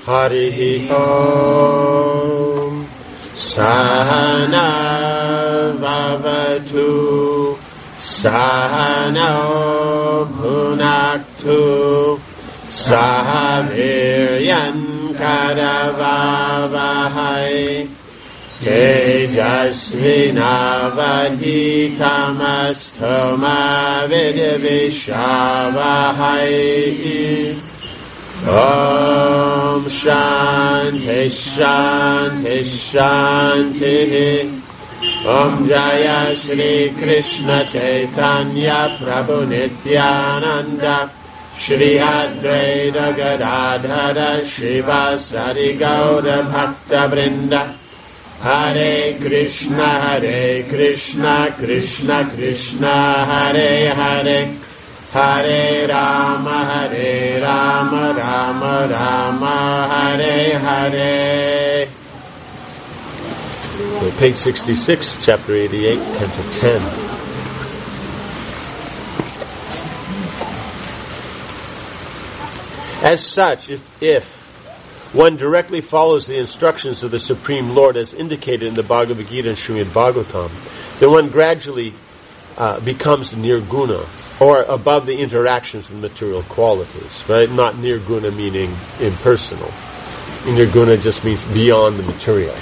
Harihi Om. Sahana Vavatu Sahano Bhunaktu Sahaviryan Karavavahai Tejasvinavadhitamasto Vidvishavahai. Om Shanti Shanti Shanti. Om Jaya Shri Krishna Chaitanya Prabhu Nityananda Shri Advaita Gadadhara Shivasari Gaura Bhakta Vrinda. Hare Krishna Krishna Krishna Hare Hare Hare Rama Rama Rama Hare Hare. So page 66, chapter 88, canto 10. As such, if one directly follows the instructions of the Supreme Lord as indicated in the Bhagavad Gita and Srimad Bhagavatam, then one gradually becomes nirguna, or above the interactions of material qualities, right? Not nirguna meaning impersonal. Nirguna just means beyond the material.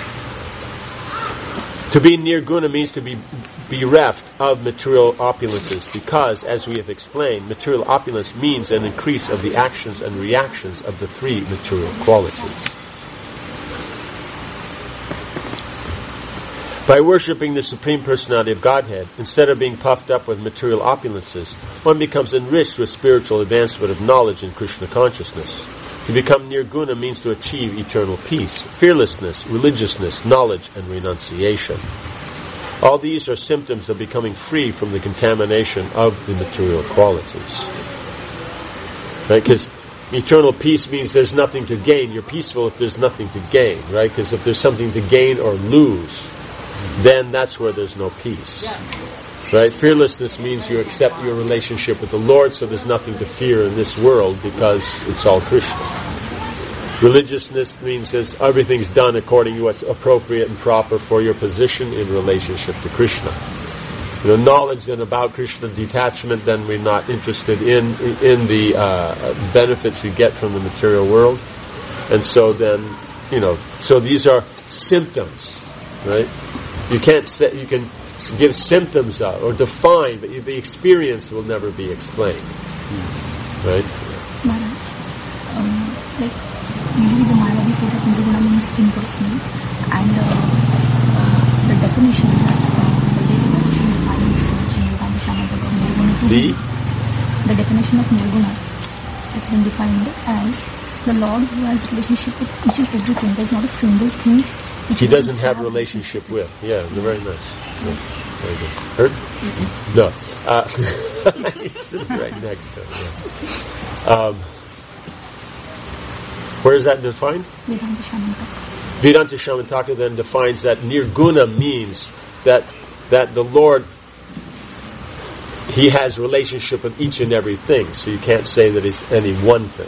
To be nirguna means to be bereft of material opulences because, as we have explained, material opulence means an increase of the actions and reactions of the three material qualities. By worshipping the Supreme Personality of Godhead, instead of being puffed up with material opulences, one becomes enriched with spiritual advancement of knowledge and Krishna consciousness. To become nirguna means to achieve eternal peace, fearlessness, religiousness, knowledge, and renunciation. All these are symptoms of becoming free from the contamination of the material qualities. Right? Because eternal peace means there's nothing to gain. You're peaceful if there's nothing to gain, right? Because if there's something to gain or lose, then that's where there's no peace. Right? Fearlessness means you accept your relationship with the Lord, so there's nothing to fear in this world because it's all Krishna. Religiousness means that everything's done according to what's appropriate and proper for your position in relationship to Krishna. Knowledge then about Krishna detachment, then we're not interested in the benefits you get from the material world. And so then, so these are symptoms, right? You can't say, you can give symptoms of or define, but the experience will never be explained. Right? Usually the Mayavadis say that nirguna means impersonal, and the definition that the definition of nirguna has been defined as the Lord who has relationship with each and everything. There's not a single thing which he doesn't have relationship with. Yeah, very nice. Yeah, very good. Heard? Mm-hmm. No. He's sitting right next to him. Yeah. Where is that defined? Vedanta Shamantaka then defines that nirguna means that the Lord, he has relationship with each and everything, so you can't say that it's any one thing.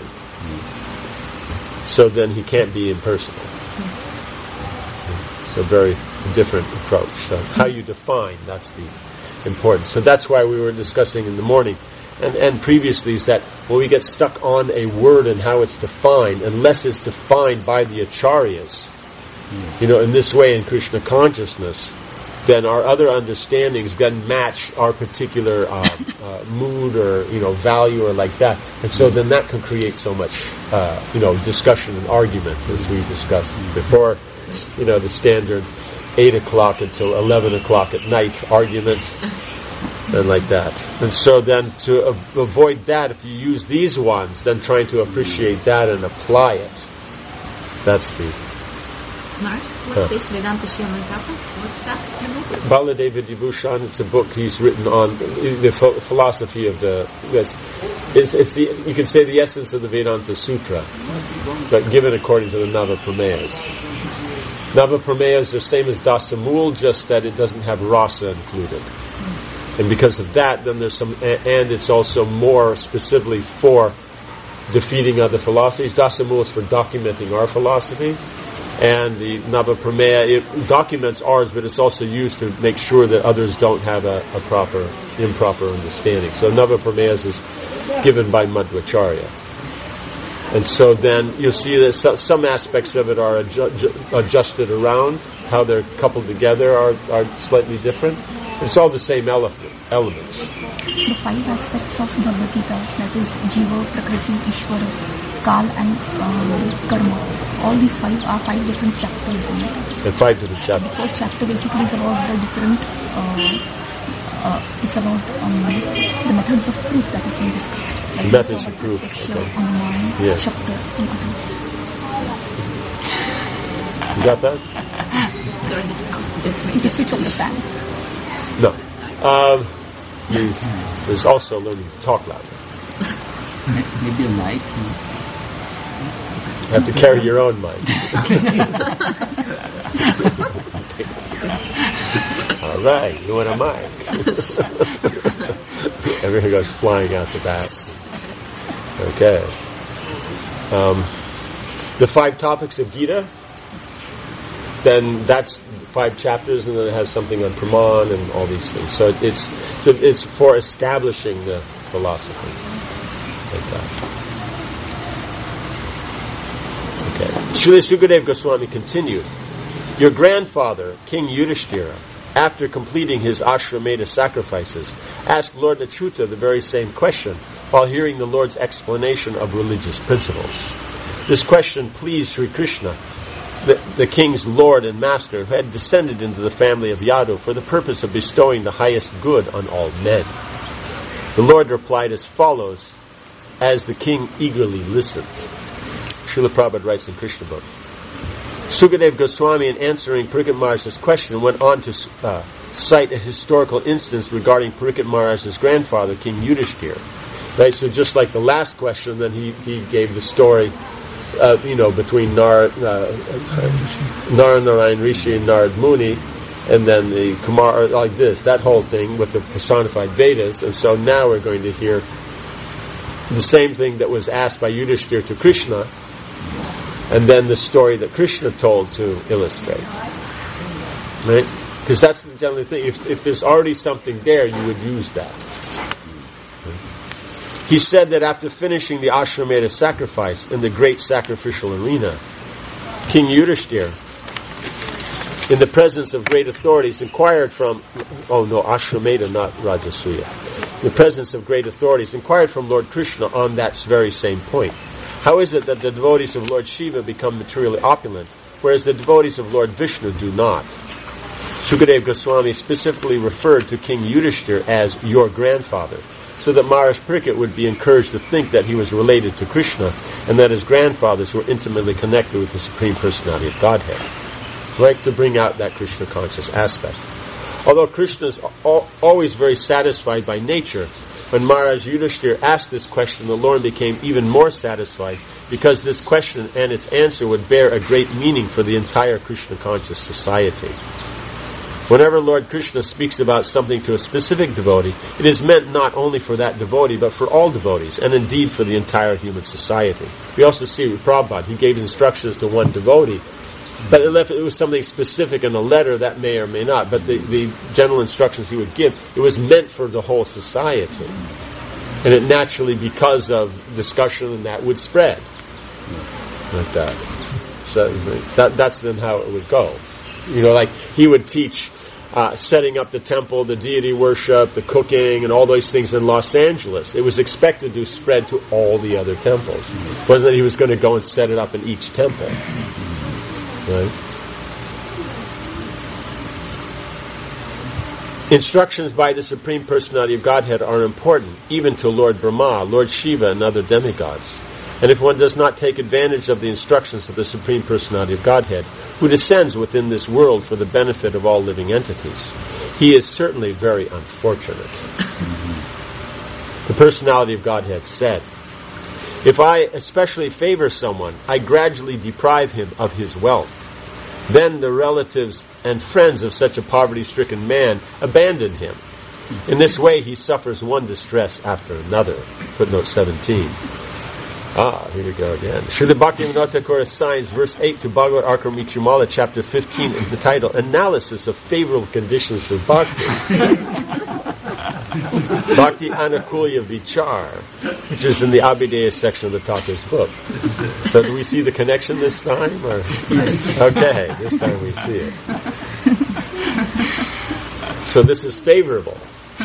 So then he can't be impersonal. So very different approach. So how you define, that's the importance. So that's why we were discussing in the morning and previously is that when we get stuck on a word and how it's defined, unless it's defined by the acharyas, in this way in Krishna consciousness, then our other understandings then match our particular mood or value or like that, and so then that can create so much discussion and argument, as we discussed before. The standard 8 o'clock until 11 o'clock at night argument. And like that. And so then to avoid that, if you use these ones, then trying to appreciate that and apply it. That's the... What's this Vedanta Shyamataka? What's that? Baladeva Vibhushan, it's a book he's written on the philosophy of the... It's the, you can say the essence of the Vedanta Sutra, but given according to the Navapramayas. Navapramayas is the same as Dasamul, just that it doesn't have rasa included. And because of that, then there's some, and it's also more specifically for defeating other philosophies. Dasamula is for documenting our philosophy. And the Navaprameya, it documents ours, but it's also used to make sure that others don't have a improper understanding. So Navaprameya is given by Madhvacharya. And so then you'll see that some aspects of it are adjusted around, how they're coupled together are slightly different. It's all the same elements. The 5 aspects of Bhagavad Gita, that is Jiva, Prakriti, Ishvara, Kal and Karma, all these 5 are 5 different chapters in it. And 5 different chapters. The first chapter basically is about the different, it's about the methods of proof that is being discussed. Like methods of proof. Okay. Anuman, yeah. Shakta and others. You got that? You can switch off the fan. No. There's also learning to talk louder. Maybe a mic. You have to carry your own mic. All right, you want a mic. Everything goes flying out the back. Okay. The 5 topics of Gita, then that's 5 chapters, and then it has something on Praman and all these things. So it's for establishing the philosophy. Like that. Okay. Srila Sukadeva Goswami continued, your grandfather, King Yudhishthira, after completing his Ashramedha sacrifices, asked Lord Achyuta the very same question while hearing the Lord's explanation of religious principles. This question pleased Sri Krishna, the king's lord and master, who had descended into the family of Yadu for the purpose of bestowing the highest good on all men. The Lord replied as follows, as the king eagerly listened. Srila Prabhupada writes in Krishna Book. Sukadeva Goswami, in answering Parikshit Maharaj's question, went on to cite a historical instance regarding Parikshit Maharaj's grandfather, King Yudhishthira. Right, so just like the last question, then he gave the story, between Narayan Rishi and Narad Muni, and then the Kumar, like this, that whole thing with the personified Vedas. And so now we're going to hear the same thing that was asked by Yudhishthira to Krishna, and then the story that Krishna told to illustrate. Right? Because that's the general thing. If there's already something there, you would use that. He said that after finishing the Ashramedha sacrifice in the great sacrificial arena, King Yudhishthira, in the presence of great authorities, inquired from, Ashramedha, not Rajasuya. In the presence of great authorities, inquired from Lord Krishna on that very same point. How is it that the devotees of Lord Shiva become materially opulent, whereas the devotees of Lord Vishnu do not? Sukadeva Goswami specifically referred to King Yudhishthira as your grandfather, so that Maharaj Parikshit would be encouraged to think that he was related to Krishna, and that his grandfathers were intimately connected with the Supreme Personality of Godhead. Right, to bring out that Krishna conscious aspect. Although Krishna is always very satisfied by nature, when Maharaj Yudhishthira asked this question, the Lord became even more satisfied, because this question and its answer would bear a great meaning for the entire Krishna conscious society. Whenever Lord Krishna speaks about something to a specific devotee, it is meant not only for that devotee, but for all devotees, and indeed for the entire human society. We also see with Prabhupada, he gave instructions to one devotee, but if it was something specific in a letter, that may or may not. But the general instructions he would give, it was meant for the whole society. And it naturally, because of discussion and that, would spread. Like that. So that's then how it would go. Like he would teach setting up the temple, the deity worship, the cooking, and all those things in Los Angeles. It was expected to spread to all the other temples. It wasn't that he was going to go and set it up in each temple. Right? Instructions by the Supreme Personality of Godhead are important, even to Lord Brahma, Lord Shiva, and other demigods. And if one does not take advantage of the instructions of the Supreme Personality of Godhead, who descends within this world for the benefit of all living entities, he is certainly very unfortunate. The Personality of Godhead said, if I especially favor someone, I gradually deprive him of his wealth. Then the relatives and friends of such a poverty-stricken man abandon him. In this way, he suffers one distress after another. Footnote 17. Here we go again. Srila Bhaktivinoda Thakur assigns verse 8 to Bhagavad Arka Michumala, chapter 15, in the title, Analysis of Favorable Conditions for Bhakti. Bhakti Anukulya Vichar, which is in the Abhideya section of the Thakur's book. So do we see the connection this time? Or? Okay, this time we see it. So this is favorable.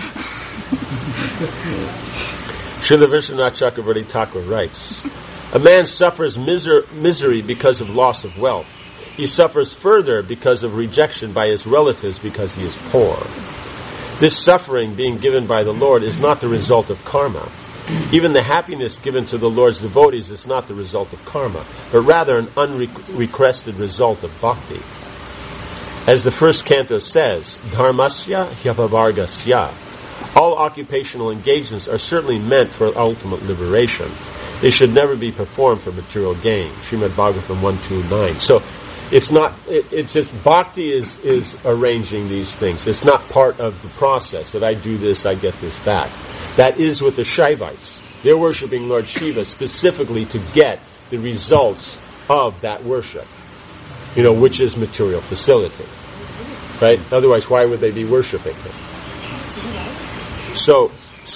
Srila Vishwanath Chakravarti Thakur writes, a man suffers misery because of loss of wealth. He suffers further because of rejection by his relatives because he is poor. This suffering being given by the Lord is not the result of karma. Even the happiness given to the Lord's devotees is not the result of karma, but rather an unrequested result of bhakti. As the first canto says, Dharmasya hyapavargasya. All occupational engagements are certainly meant for ultimate liberation. They should never be performed for material gain. Srimad Bhagavatam 129. So it's just bhakti is arranging these things. It's not part of the process that I do this, I get this back. That is with the Shaivites. They're worshiping Lord Shiva specifically to get the results of that worship, which is material facility. Right? Otherwise, why would they be worshiping him? So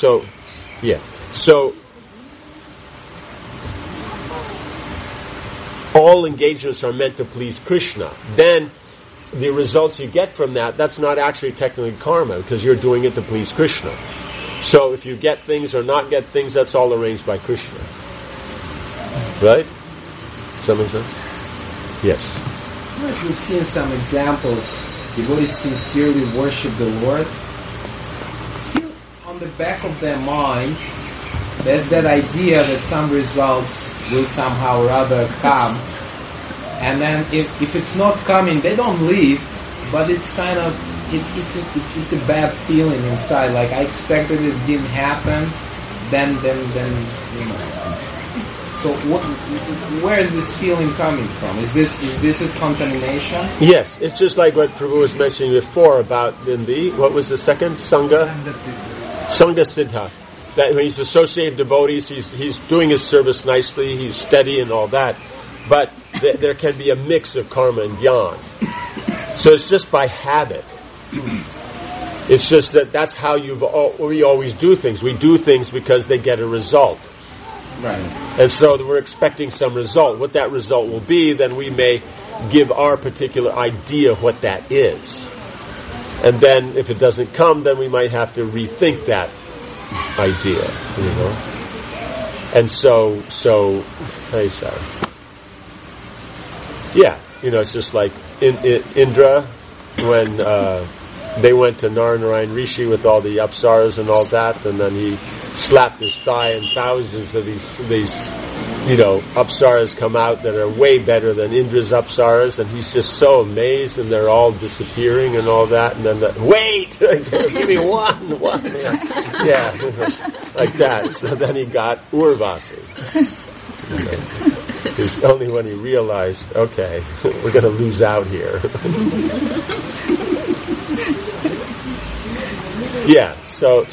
all engagements are meant to please Krishna. Then the results you get from that's not actually technically karma, because you're doing it to please Krishna. So if you get things or not get things, that's all arranged by Krishna. Right? Does that make sense? Yes. We've seen some examples. Devotees sincerely worship the Lord. Still, on the back of their mind, there's that idea that some results will somehow or other come. And then if it's not coming, they don't leave, but it's kind of, it's a bad feeling inside. Like, I expected it didn't happen, then. So where is this feeling coming from? Is this contamination? Yes, it's just like what Prabhu was mentioning before about what was the second? Sangha Siddha. That when he's associated devotees, he's doing his service nicely, he's steady and all that. But there can be a mix of karma and jnana. So it's just by habit. It's just that's how we always do things. We do things because they get a result. Right. And so we're expecting some result. What that result will be, then we may give our particular idea of what that is. And then if it doesn't come, then we might have to rethink that idea, And so, hey, sorry. Yeah, it's just like Indra, when they went to Narayana Rishi with all the apsaras and all that, and then he slapped his thigh and thousands of these apsaras come out that are way better than Indra's apsaras, and he's just so amazed, and they're all disappearing and all that, and then wait! Give me one! Yeah, like that. So then he got Urvasi. It's only when he realized, okay, we're going to lose out here. Yeah, so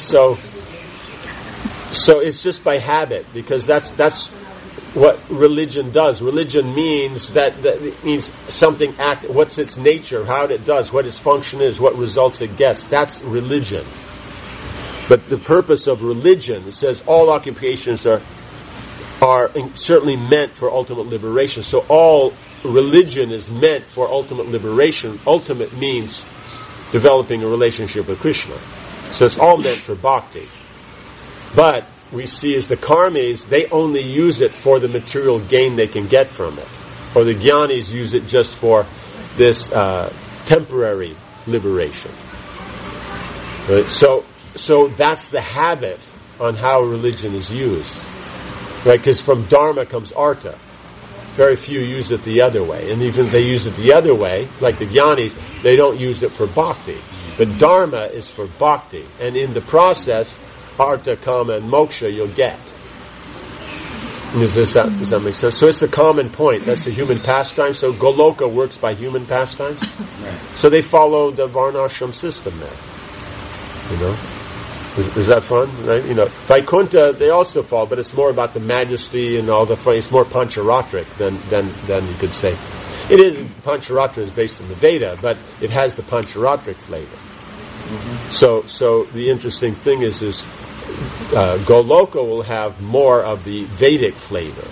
it's just by habit, because that's what religion does. Religion means that it means something what's its nature, how it does, what its function is, what results it gets. That's religion. But the purpose of religion, it says all occupations are certainly meant for ultimate liberation. So all religion is meant for ultimate liberation. Ultimate means developing a relationship with Krishna. So it's all meant for bhakti. But we see as the karmis, they only use it for the material gain they can get from it. Or the jnanis use it just for this temporary liberation. Right? So that's the habit on how religion is used. Right? Because from dharma comes artha. Very few use it the other way. And even if they use it the other way, like the jnanis, they don't use it for bhakti. But dharma is for bhakti. And in the process, artha, kama, and moksha you'll get. Does that make sense? So it's the common point. That's the human pastime. So Goloka works by human pastimes. Right. So they follow the varnashram system there. Is that fun? Right? Vaikuntha, they also fall, but it's more about the majesty and all the fun. It's more Pancharatric than you could say. It is, Pancharatra is based on the Veda, but it has the Pancharatric flavor. Mm-hmm. So the interesting thing is Goloka will have more of the Vedic flavor.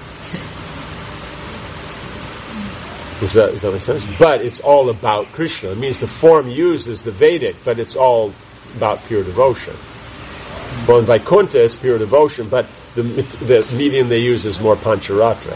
Does that make sense? But it's all about Krishna. It means the form used is the Vedic, but it's all about pure devotion. Well, in Vaikuntha it's pure devotion, but the medium they use is more Pancharatric.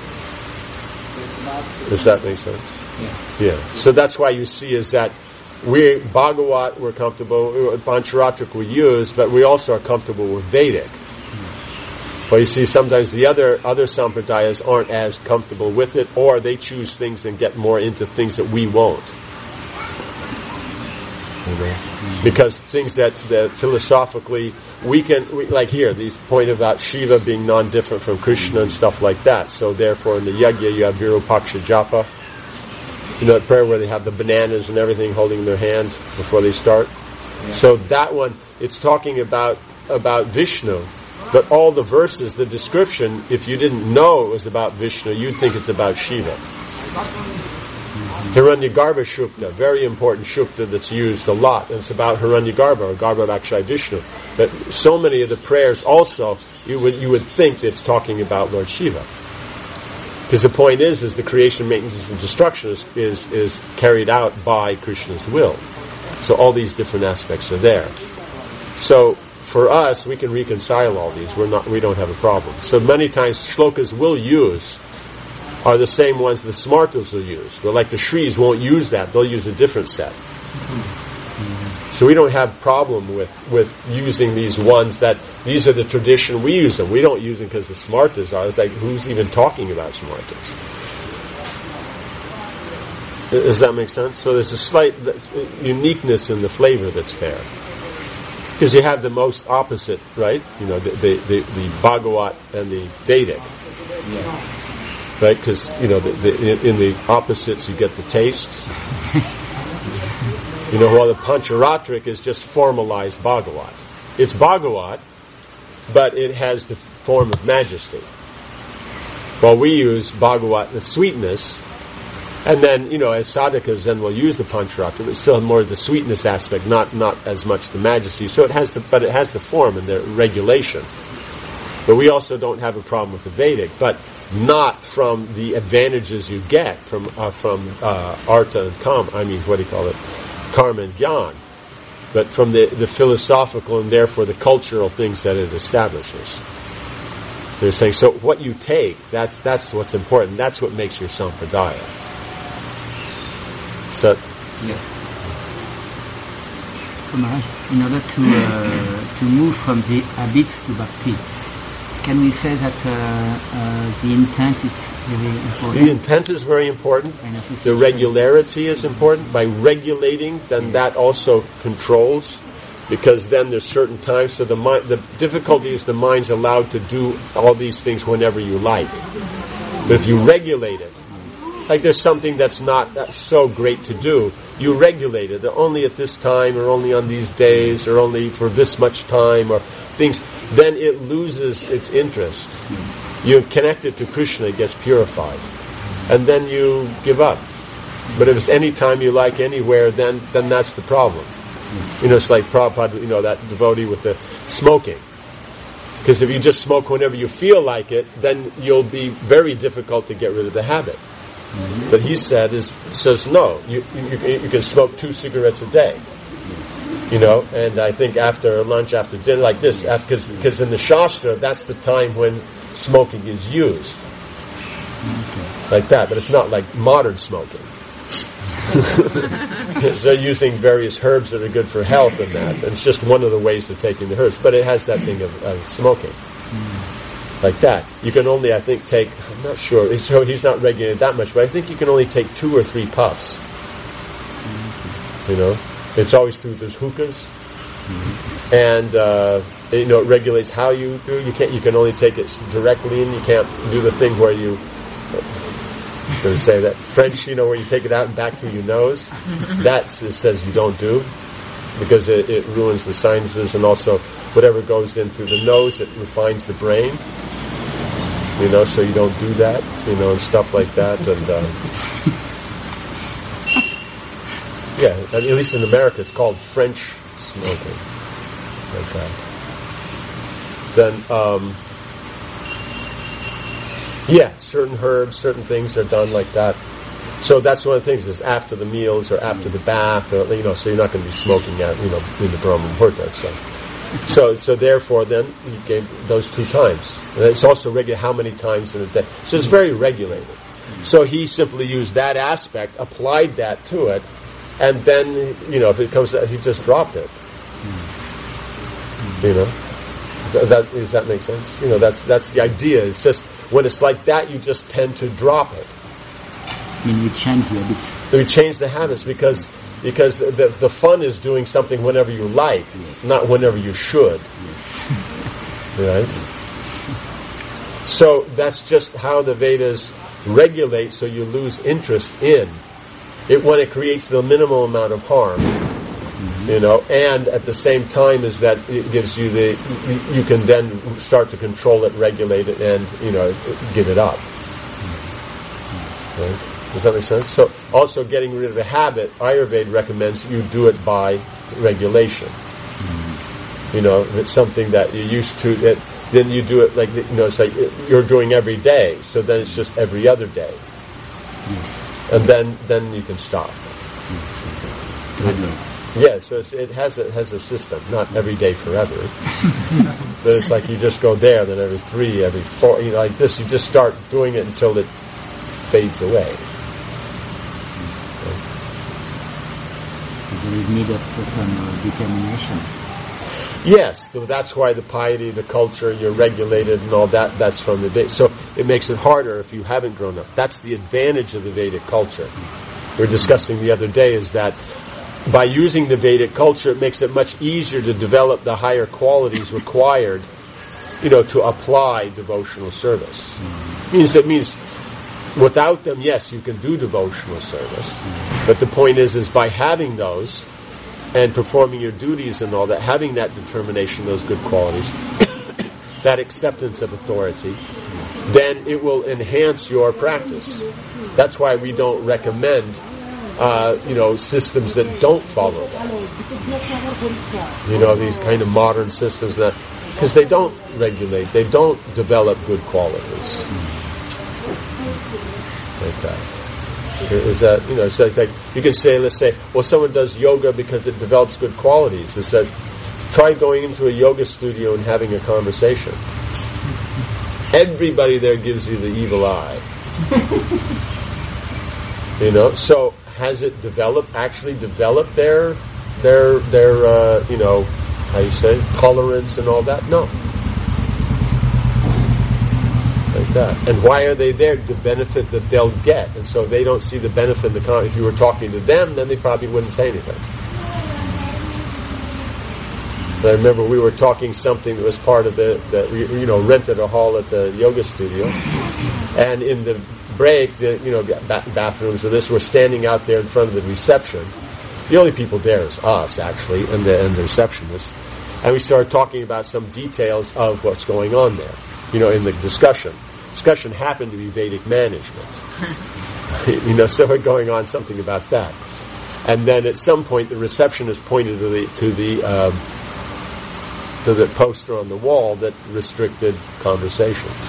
Does that make sense? Yeah. So that's why you see is that Bhagavat we're comfortable, Pancharatric we use, but we also are comfortable with Vedic. But you see, sometimes the other sampradayas aren't as comfortable with it, or they choose things and get more into things that we won't. Because things that philosophically like here, these point about Shiva being non-different from Krishna and stuff like that. So therefore, in the yajna you have Virupaksha Japa. The prayer where they have the bananas and everything holding in their hand before they start. Yeah. So that one, it's talking about Vishnu. But all the verses, the description, if you didn't know it was about Vishnu, you'd think it's about Shiva. Hiranyagarbha Shukta, very important Shukta that's used a lot. And it's about Hiranyagarbha, or Garbha Vishnu. But so many of the prayers also, you would think that it's talking about Lord Shiva. Because the point is the creation, maintenance, and destruction is carried out by Krishna's will. So all these different aspects are there. So for us, we can reconcile all these. We don't have a problem. So many times shlokas we'll use are the same ones the smartas will use. But like the Shris won't use that. They'll use a different set. So we don't have problem with using these ones that these are the tradition. We use them. We don't use them because the smartas are. It's like, who's even talking about smartas? Does that make sense? So there's a slight uniqueness in the flavor that's there. Because you have the most opposite, right? The Bhagavat and the Vedic. Yeah. Right? Because, in the opposites you get the taste. While the Pancharatric is just formalized Bhagavat. It's Bhagavat, but it has the form of majesty. While we use Bhagavat, the sweetness, and then, as sadhakas, then we'll use the Pancharatric, but still more of the sweetness aspect, not as much the majesty. So it has the form and the regulation. But we also don't have a problem with the Vedic, but not from the advantages you get from Artha and Kam. Karma and Gyan, but from the philosophical and therefore the cultural things that it establishes. They're saying, so what you take, that's what's important. That's what makes your sampradaya. So, yeah. In order to move from the habits to bhakti, can we say that the intent is very important? The intent is very important. The regularity is important. By regulating, then that also controls, because then there's certain times. So the difficulty is the mind's allowed to do all these things whenever you like. But if you regulate it, like there's something that's so great to do, you regulate it. They're only at this time, or only on these days, or only for this much time, or things. Then it loses its interest. You connect it to Krishna, it gets purified. And then you give up. But if it's any time you like, anywhere, then that's the problem. It's like Prabhupada, that devotee with the smoking. Because if you just smoke whenever you feel like it, then you'll be very difficult to get rid of the habit. Mm-hmm. But he says no, you can smoke 2 cigarettes a day. And I think after lunch, after dinner, like this, because in the Shastra, that's the time when smoking is used. Like that, but it's not like modern smoking. They're using various herbs that are good for health and that. And it's just one of the ways of taking the herbs. But it has that thing of smoking. Like that. You can only, I think, take, I'm not sure, so he's not regulated that much, but I think you can only take 2 or 3 puffs. It's always through those hookahs. And, it regulates how you do. You can only take it directly in. You can't do the thing where you, I'm going to say that French, where you take it out and back through your nose. That it says you don't do. because it ruins the sinuses, and also whatever goes in through the nose, it refines the brain. So you don't do that, and stuff like that. And at least in America, it's called French smoking, like that. Then, certain herbs, certain things are done like that. So that's one of the things, is after the meals or after the bath, or, so you're not going to be smoking at, in the Brahma Muhurta. So therefore, then you gave those 2 times. And it's also regulated how many times in a day. So it's very regulated. So he simply used that aspect, applied that to it, and then, if it comes out, he just dropped it. Does that make sense? That's the idea. It's just, when it's like that, you just tend to drop it. We change the habits. We change the habits because the fun is doing something whenever you like, not whenever you should. Right? So that's just how the Vedas regulate, so you lose interest in it when it creates the minimal amount of harm. And at the same time is that it gives you you can then start to control it, regulate it, and, give it up. Right? Does that make sense? So also getting rid of the habit, Ayurveda recommends you do it by regulation. If it's something that you're used to, then you do it like, it's like you're doing every day, so then it's just every other day. And then you can stop. So it has a system, not every day forever. But it's like you just go there, then every 3, every 4, like this, you just start doing it until it fades away. There is need of some determination. Yes, so that's why the piety, the culture, you're regulated and all that, that's from the Vedic. So it makes it harder if you haven't grown up. That's the advantage of the Vedic culture. We were discussing the other day is that by using the Vedic culture, it makes it much easier to develop the higher qualities required, to apply devotional service. It means without them, yes, you can do devotional service. But the point is by having those and performing your duties and all that, having that determination, those good qualities, that acceptance of authority, then it will enhance your practice. That's why we don't recommend systems that don't follow that. These kind of modern systems that, because they don't regulate, they don't develop good qualities. Like that. Is that, it's like you can say, let's say, well, someone does yoga because it develops good qualities. It says, try going into a yoga studio and having a conversation. Everybody there gives you the evil eye. So has it actually developed their tolerance and all that? No. Like that. And why are they there? The benefit that they'll get. And so they don't see the benefit in the if you were talking to them, then they probably wouldn't say anything. I remember we were talking something that was part of we rented a hall at the yoga studio, and in the break, bathrooms or this, we're standing out there in front of the reception. The only people there is us, actually, and the receptionist. And we started talking about some details of what's going on there, in the discussion. Discussion happened to be Vedic management. So we're going on something about that. And then at some point, the receptionist pointed to the poster on the wall that restricted conversations.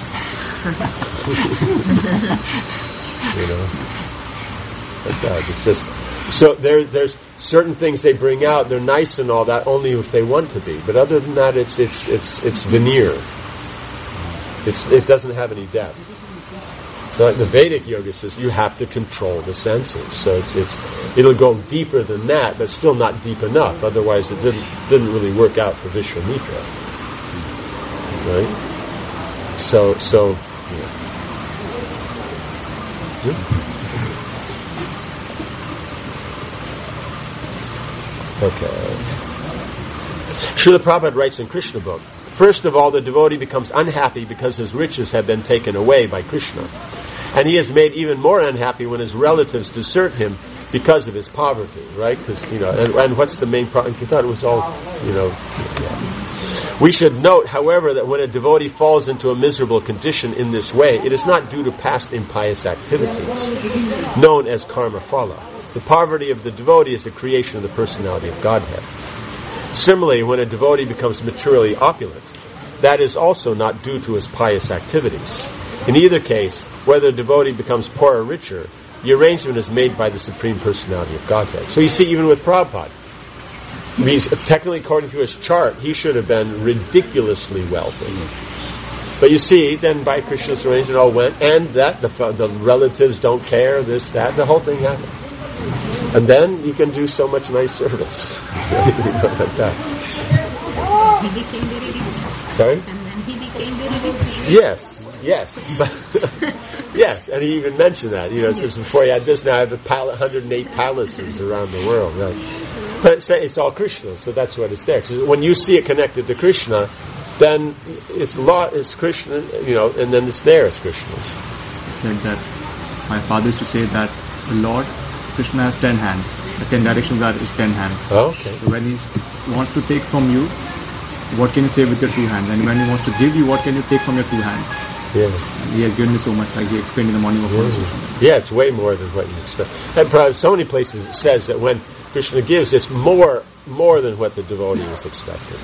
Like that. It's just so there's certain things they bring out. They're nice and all that only if they want to be. But other than that, it's veneer. It doesn't have any depth. So like the Vedic yoga says, you have to control the senses. So it'll go deeper than that, but still not deep enough. Otherwise, it didn't really work out for Vishwamitra, right? So yeah. Okay. Srila Prabhupada writes in Krishna book, first of all, the devotee becomes unhappy because his riches have been taken away by Krishna. And he is made even more unhappy when his relatives desert him because of his poverty, right? Because and what's the main problem? You thought it was all, We should note, however, that when a devotee falls into a miserable condition in this way, it is not due to past impious activities, known as karma phala. The poverty of the devotee is a creation of the personality of Godhead. Similarly, when a devotee becomes materially opulent, that is also not due to his pious activities. In either case, whether a devotee becomes poor or richer, the arrangement is made by the Supreme Personality of Godhead. So you see, even with Prabhupada, he's, technically according to his chart, he should have been ridiculously wealthy. But you see, then by Krishna's arrangement it all went, and that the relatives don't care, this, that, the whole thing happened. And then you can do so much nice service. Like that. He became very rich. Sorry? And then he became very rich. Yes. But yes, and he even mentioned that. It says before he had this, now I have 108 palaces around the world. Right? But it's all Krishna, so that's what it's there. So when you see it connected to Krishna, then it's Krishna, and then it's there as Krishna's. It's like that. My father used to say that the Lord, Krishna has 10 hands. The 10 directions are his 10 hands. Oh, okay. So when he wants to take from you, what can you say with your 2 hands? And when he wants to give you, what can you take from your 2 hands? Yes. And he has given me so much, like he explained in the morning of conversation. Yeah, it's way more than what you expect. And probably so many places it says that when Krishna gives, it's more than what the devotee was expecting.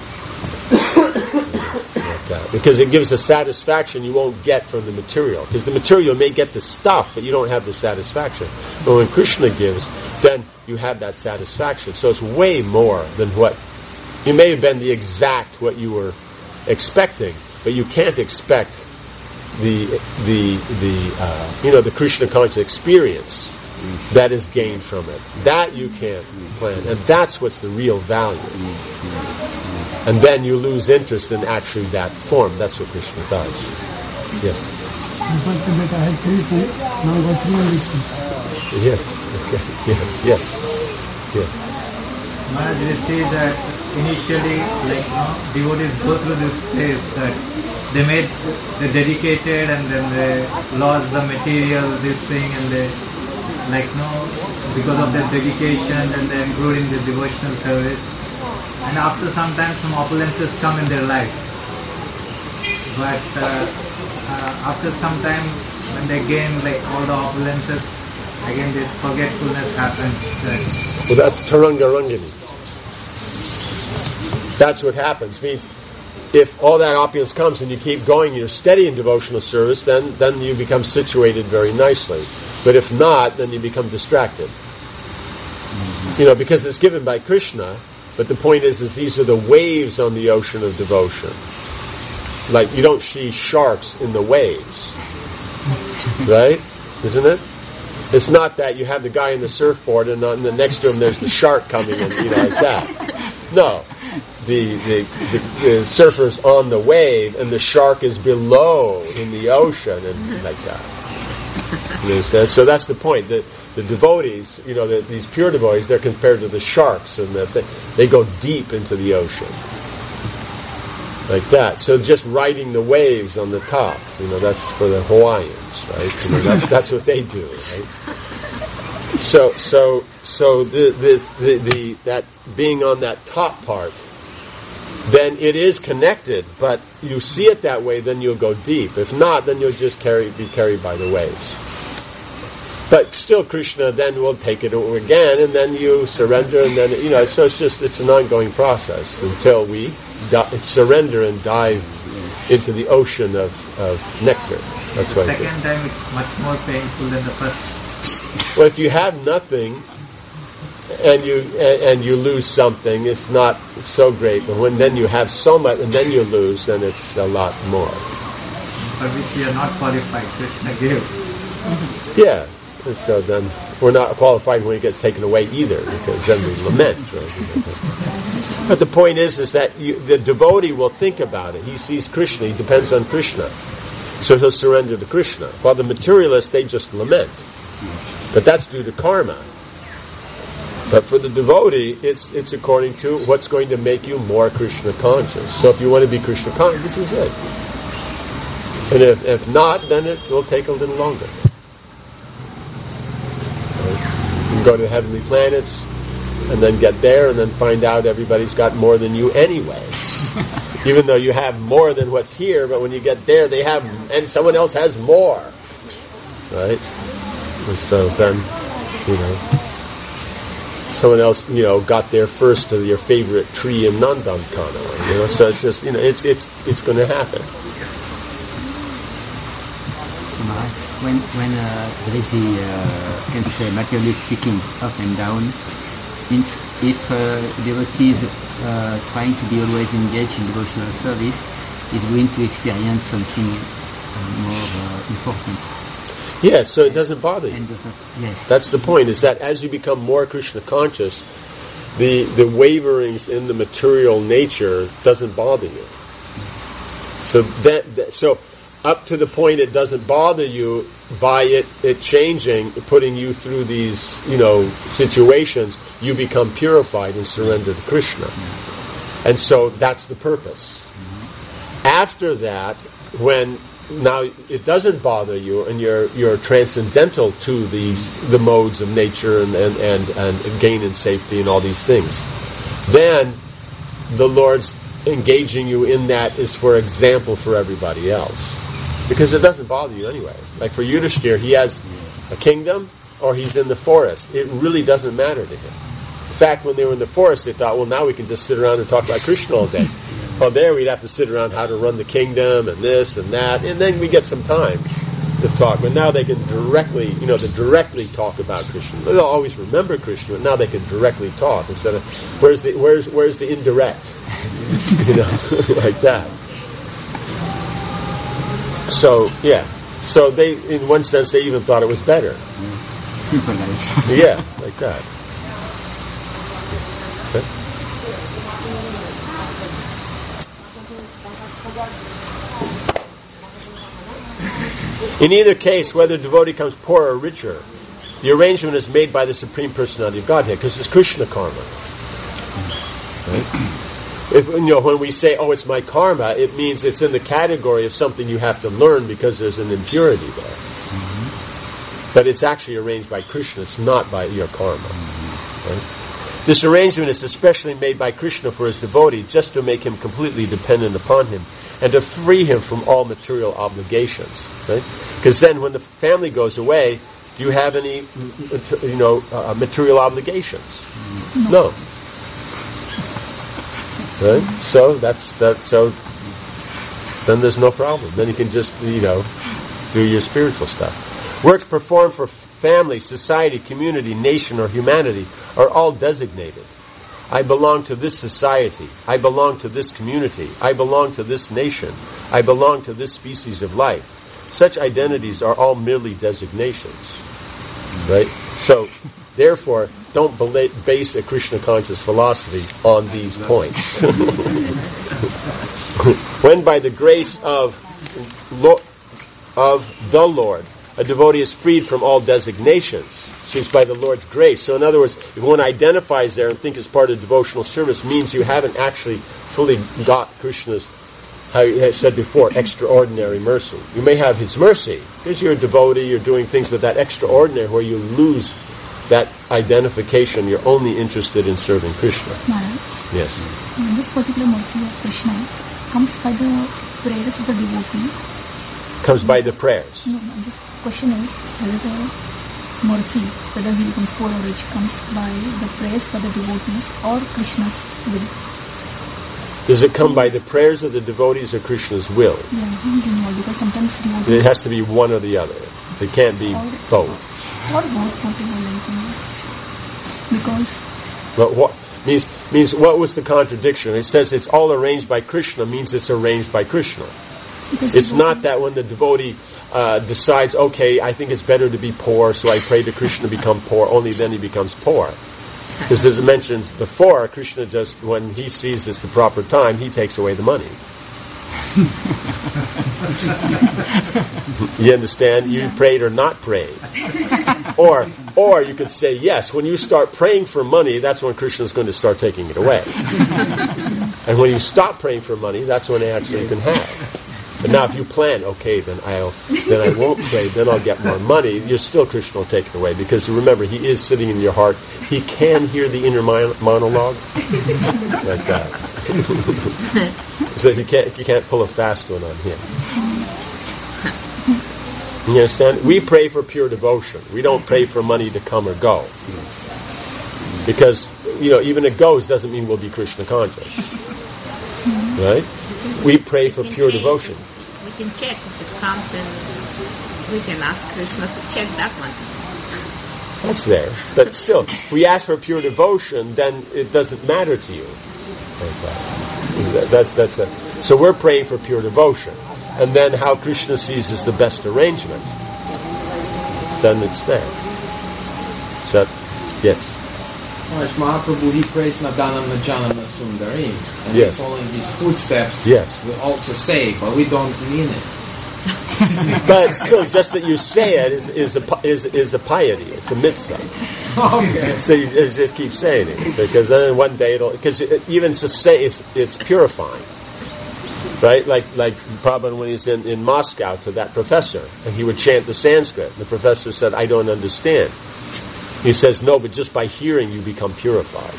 Like that. Because it gives the satisfaction you won't get from the material. Because the material may get the stuff, but you don't have the satisfaction. But when Krishna gives, then you have that satisfaction. So it's way more than what it may have been the exact what you were expecting, but you can't expect the Krishna conscious experience that is gained from it. That you can't plan, and that's what's the real value. And then you lose interest in actually that form. That's what Krishna does. Yes. First I had 3 sons, now I got 300 sons. Yes. Okay. Yes. Maharaj, they say that initially, devotees go through this phase that they dedicated and then they lost the material, this thing, and they, because of their dedication, and they improved in the devotional service. And after some time, some opulences come in their life. But after some time, when they gain all the opulences, again this forgetfulness happens. Well, that's Taranga Rangini. That's what happens. Means if all that opulence comes and you keep going, you're steady in devotional service, then you become situated very nicely. But if not, then you become distracted. Because it's given by Krishna, but the point is these are the waves on the ocean of devotion. Like you don't see sharks in the waves. Right? Isn't it? It's not that you have the guy in the surfboard and on the next to him there's the shark coming and like that. No. The surfer's on the wave and the shark is below in the ocean and like that. So that's the point. The devotees, these pure devotees, they're compared to the sharks and that they go deep into the ocean. Like that. So just riding the waves on the top, that's for the Hawaiians, right? That's what they do, right? So that being on that top part, then it is connected, but you see it that way, then you'll go deep. If not, then you'll just be carried by the waves. But still Krishna then will take it again, and then you surrender, and then, so it's an ongoing process until we surrender and dive into the ocean of nectar. That's the why second time it's much more painful than the first. Well, if you have nothing and you lose something, it's not so great. But when then you have so much and then you lose, then it's a lot more. For which we are not qualified. Krishna gave. Yeah. And so then we're not qualified when it gets taken away either, because then we lament. Right? But the point is that the devotee will think about it. He sees Krishna. He depends on Krishna. So he'll surrender to Krishna. While the materialists, they just lament. But that's due to karma. But for the devotee, it's according to what's going to make you more Krishna conscious. So if you want to be Krishna conscious, this is it. And if not, then it will take a little longer. can go to the heavenly planets and then get there and then find out everybody's got more than you anyway. Even though you have more than what's here, but when you get there, they have, and someone else has more. Right? And so then, someone else, got there first to your favorite tree in Nandankana. So it's just, it's going to happen. When there is can say, materially speaking, up and down, means if devotee is trying to be always engaged in devotional service, is going to experience something more important. Yes, so it doesn't bother you. Yes. That's the point, is that as you become more Krishna conscious, the waverings in the material nature doesn't bother you. So up to the point it doesn't bother you by it changing, putting you through these, situations, you become purified and surrender to Krishna. And so that's the purpose. After that, when now it doesn't bother you and you're transcendental to the modes of nature and gain in safety and all these things, then the Lord's engaging you in that is for example for everybody else. Because it doesn't bother you anyway. Like for Yudhishthira, he has a kingdom or he's in the forest. It really doesn't matter to him. In fact, when they were in the forest, they thought, well, now we can just sit around and talk about Krishna all day. Well, there we'd have to sit around how to run the kingdom and this and that, and then we get some time to talk. But now they can directly, directly talk about Krishna. They'll always remember Krishna, but now they can directly talk instead of where's the indirect, like that. So so they, in one sense, they even thought it was better. Yeah, like that. So? In either case, whether the devotee comes poor or richer, the arrangement is made by the Supreme Personality of Godhead, because it's Krishna karma. Right? If when we say, "Oh, it's my karma," it means it's in the category of something you have to learn because there's an impurity there. But it's actually arranged by Krishna; it's not by your karma. Right? This arrangement is especially made by Krishna for his devotee, just to make him completely dependent upon him and to free him from all material obligations. Right? Because then, when the family goes away, do you have any, material obligations? No. Right? So so then there's no problem. Then you can just, do your spiritual stuff. Works performed for family, society, community, nation, or humanity are all designated. I belong to this society. I belong to this community. I belong to this nation. I belong to this species of life. Such identities are all merely designations. Right? So, therefore, don't base a Krishna conscious philosophy on these points. When by the grace of the Lord, a devotee is freed from all designations, so it's by the Lord's grace. So in other words, if one identifies there and thinks it's part of devotional service, means you haven't actually fully got Krishna's, how he said before, extraordinary mercy. You may have his mercy, because you're a devotee, you're doing things, but that extraordinary where you lose that identification, you're only interested in serving Krishna. Maharaj, yes. This particular mercy of Krishna comes by the prayers of the devotee. Comes by the prayers. No, this question is whether the mercy, whether he becomes poor or rich, comes by the prayers by the devotees or Krishna's will. Does it come by the prayers of the devotees or Krishna's will? Yeah, who's involved? Because sometimes devotees... It has to be one or the other. It can't be both. Or both, whatever, because... But what means what was the contradiction? It says it's all arranged by Krishna, means it's arranged by Krishna. It's not that when the devotee decides, okay, I think it's better to be poor, so I pray to Krishna to become poor, only then he becomes poor. Because as it mentions before, Krishna just, when he sees it's the proper time, he takes away the money. You understand? You prayed or not prayed. Or you could say, yes, when you start praying for money, that's when Krishna's going to start taking it away. And when you stop praying for money, that's when actually you can have. But now if you plan, okay, then I won't pray, then I'll get more money, you're still Krishna will take it away. Because remember, he is sitting in your heart. He can hear the inner monologue. Like that. So you can't pull a fast one on him. You understand? We pray for pure devotion. We don't pray for money to come or go. Because, even it goes doesn't mean we'll be Krishna conscious. Right? We pray for pure devotion. We can check if it comes, and we can ask Krishna to check that one. That's there. But still, we ask for pure devotion, then it doesn't matter to you. That's it. So we're praying for pure devotion. And then how Krishna sees is the best arrangement, then it's there. So, yes. Mahaprabhu, he prays Nadanam Najanam Sundari, and yes. following his footsteps, yes. we also say, but we don't mean it. But still, just that you say it is a piety. It's a mitzvah. Okay. So you just keep saying it, because then one day because even to say it's purifying. Right? Like Prabhupada when he's in Moscow to that professor, and he would chant the Sanskrit. The professor said, I don't understand. He says, no, but just by hearing you become purified.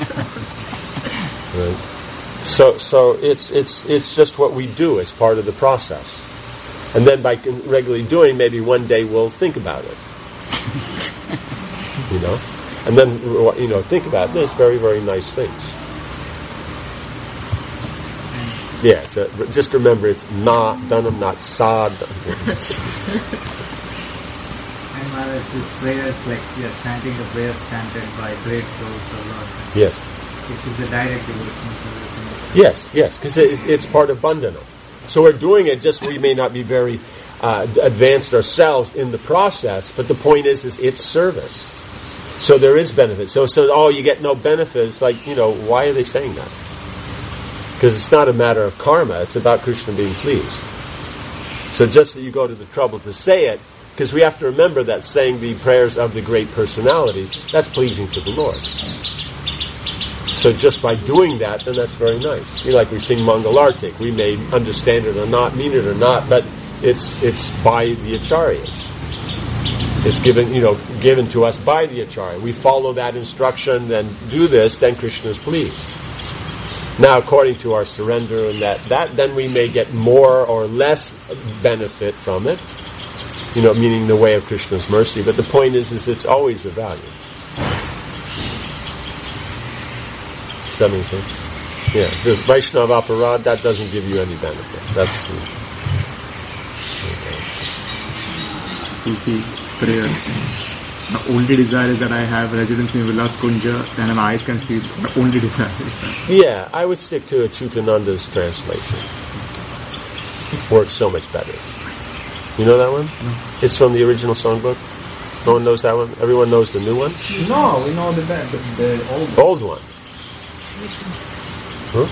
Right? So it's just what we do as part of the process. And then by regularly doing, maybe one day we'll think about it. And then, think about it. There's very, very nice things. Yeah, so just remember it's na dhanam, not sa dhanam. And Maharaj, these prayers, like you are chanting the prayers chanted by great souls of Lord. Yes. It is a direct devotion to Yes, because it's part of bandhana. So we're doing it, just we may not be very advanced ourselves in the process, but the point is it's service. So there is benefit. So you get no benefits, like, why are they saying that? Because it's not a matter of karma, it's about Krishna being pleased. So just that you go to the trouble to say it, because we have to remember that saying the prayers of the great personalities, that's pleasing to the Lord. So just by doing that, then that's very nice. Like we sing Mangalartik, we may understand it or not, mean it or not, but it's by the acharyas. It's given to us by the acharya. We follow that instruction, then do this, then Krishna is pleased. Now, according to our surrender and that then we may get more or less benefit from it, meaning the way of Krishna's mercy. But the point is it's always a value. Does that make sense? Yeah, the Vaishnava Aparad, that doesn't give you any benefit. That's the... Okay. Prayer. The only desire is that I have residence in Vilas Kunja, and my eyes can see. The only desire is that. Yeah, I would stick to Achutananda's translation. Works so much better. You know that one? No. It's from the original songbook. No one knows that one? Everyone knows the new one? No, we know the old one. Old one. Huh?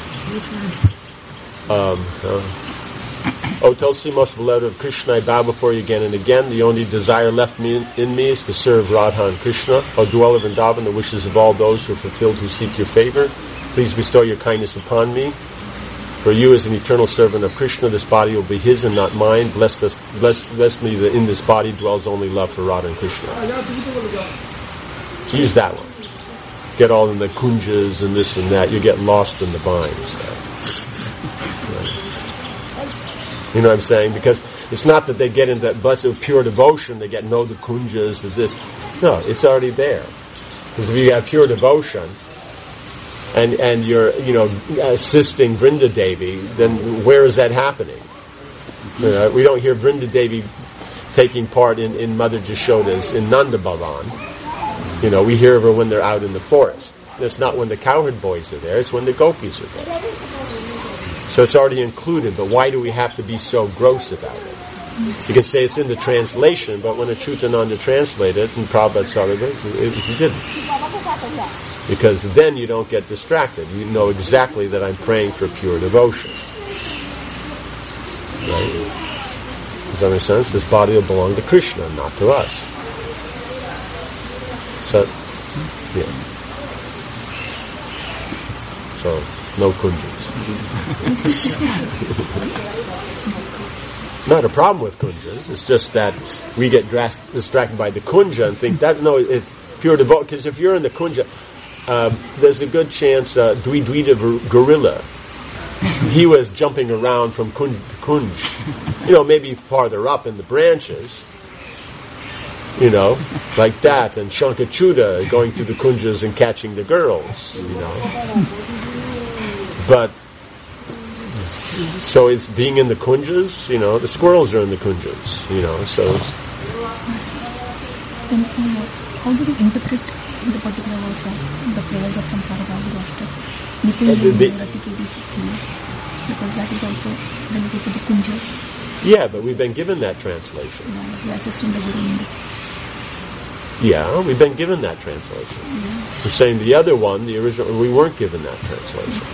O Tulsi, most beloved of Krishna, I bow before you again and again. The only desire left in me is to serve Radha and Krishna. O dweller of Vrindavan, the wishes of all those who are fulfilled who seek your favor, please bestow your kindness upon me. For you as an eternal servant of Krishna, this body will be his and not mine. Bless me that in this body dwells only love for Radha and Krishna. Use that one. Get all in the kunjas and this and that. You get lost in the vines. You know what I'm saying? Because it's not that they get into that blessed pure devotion, they get the kunjas, this. No, it's already there. Because if you have pure devotion, and you're, assisting Vrinda Devi, then where is that happening? We don't hear Vrinda Devi taking part in Mother Jashoda's, in Nanda Bhavan. We hear of her when they're out in the forest. It's not when the cowherd boys are there, it's when the gopis are there. So it's already included, but why do we have to be so gross about it? You can say it's in the translation, but when Achutananda translated, and Prabhupada started it, he didn't. Because then you don't get distracted. You know exactly that I'm praying for pure devotion. Right? Does that make sense? This body will belong to Krishna, not to us. So, yeah. So, no kunjas. Not a problem with kunjas. It's just that we get distracted by the kunja and think that, no, it's pure devotion. Because if you're in the kunja, there's a good chance Dvidvita gorilla, he was jumping around from kunj to kunj. Maybe farther up in the branches. Like that. And Shankachuda going through the kunjas and catching the girls. But so it's being in the kunjas, the squirrels are in the kunjas, so it's... Then how do you interpret the particular verse, the prayers of Samsara Bhagavashta? Because that is also related to the kunja. Yeah, but we've been given that translation. Yeah, the assistant the Guru. Yeah, we've been given that translation. Yeah. We're saying the other one, the original, we weren't given that translation.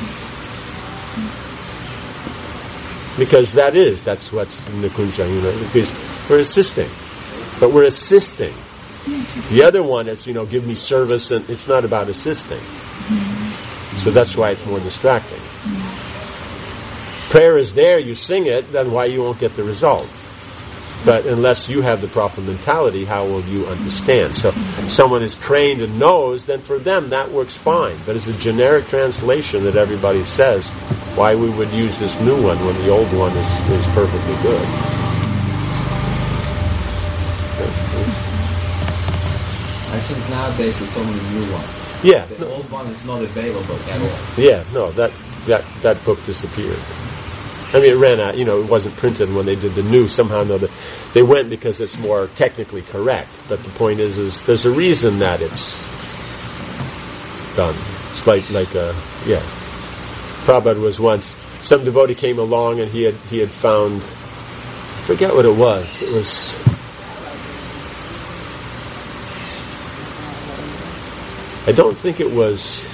Because that's what's in the Kunja, because we're assisting. But we're assisting. Yes, the other one is, give me service, and it's not about assisting. So that's why it's more distracting. Prayer is there, you sing it, then why you won't get the result? But unless you have the proper mentality, how will you understand? So if someone is trained and knows, then for them that works fine. But as a generic translation that everybody says, why we would use this new one when the old one is perfectly good? I think nowadays it's only the new one. Yeah. The old one is not available at all. Yeah, no, that book disappeared. I mean, it ran out, it wasn't printed when they did the new. Somehow, no, they went because it's more technically correct. But the point is there's a reason that it's done. It's like Prabhupada was once, some devotee came along and he had found, I forget what it was. It was, I don't think it was,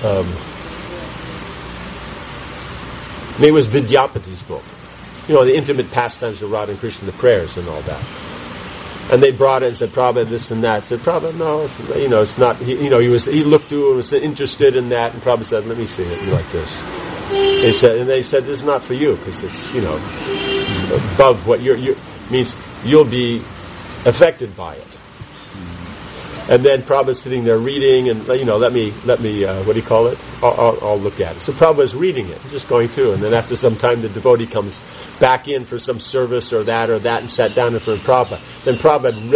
maybe it was Vidyapati's book. The intimate pastimes of Radha and Krishna, the prayers and all that. And they brought it and said, Prabhupada, this and that. I said, Prabhupada, no, it's not. He looked through and was interested in that. And Prabhupada said, let me see it like this. And they said, this is not for you because it's, above what means you'll be affected by it. And then Prabhupada's sitting there reading, and let me, what do you call it? I'll look at it. So Prabhupada's reading it, just going through, and then after some time the devotee comes back in for some service or that, and sat down in front of Prabhupada. Then Prabhupada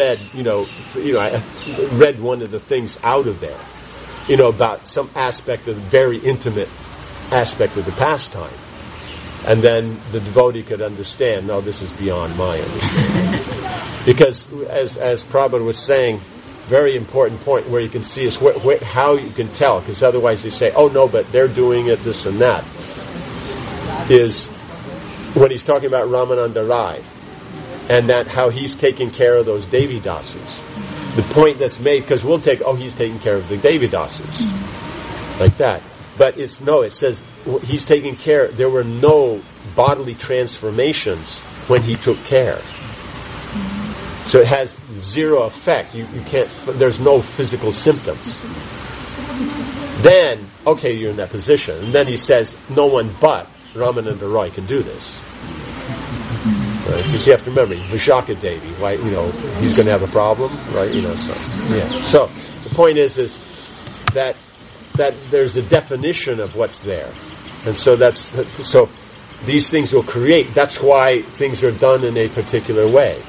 read one of the things out of there, about some aspect of the very intimate aspect of the pastime. And then the devotee could understand, no, this is beyond my understanding. Because as Prabhupada was saying, very important point where you can see is how you can tell, because otherwise they say, oh no, but they're doing it, this and that, is when he's talking about Ramananda Rai and that how he's taking care of those Devi Dasas. The point that's made, because we'll take, he's taking care of the Devi Dasas, like that. But it says he's taking care, there were no bodily transformations when he took care. So it has zero effect. You can't, there's no physical symptoms. Then, okay, you're in that position. And then he says, no one but Ramananda Roy can do this. Right? Because you have to remember, Vishaka Devi, right? He's going to have a problem, right? So, yeah. So, the point is that there's a definition of what's there. And so so these things will create, that's why things are done in a particular way.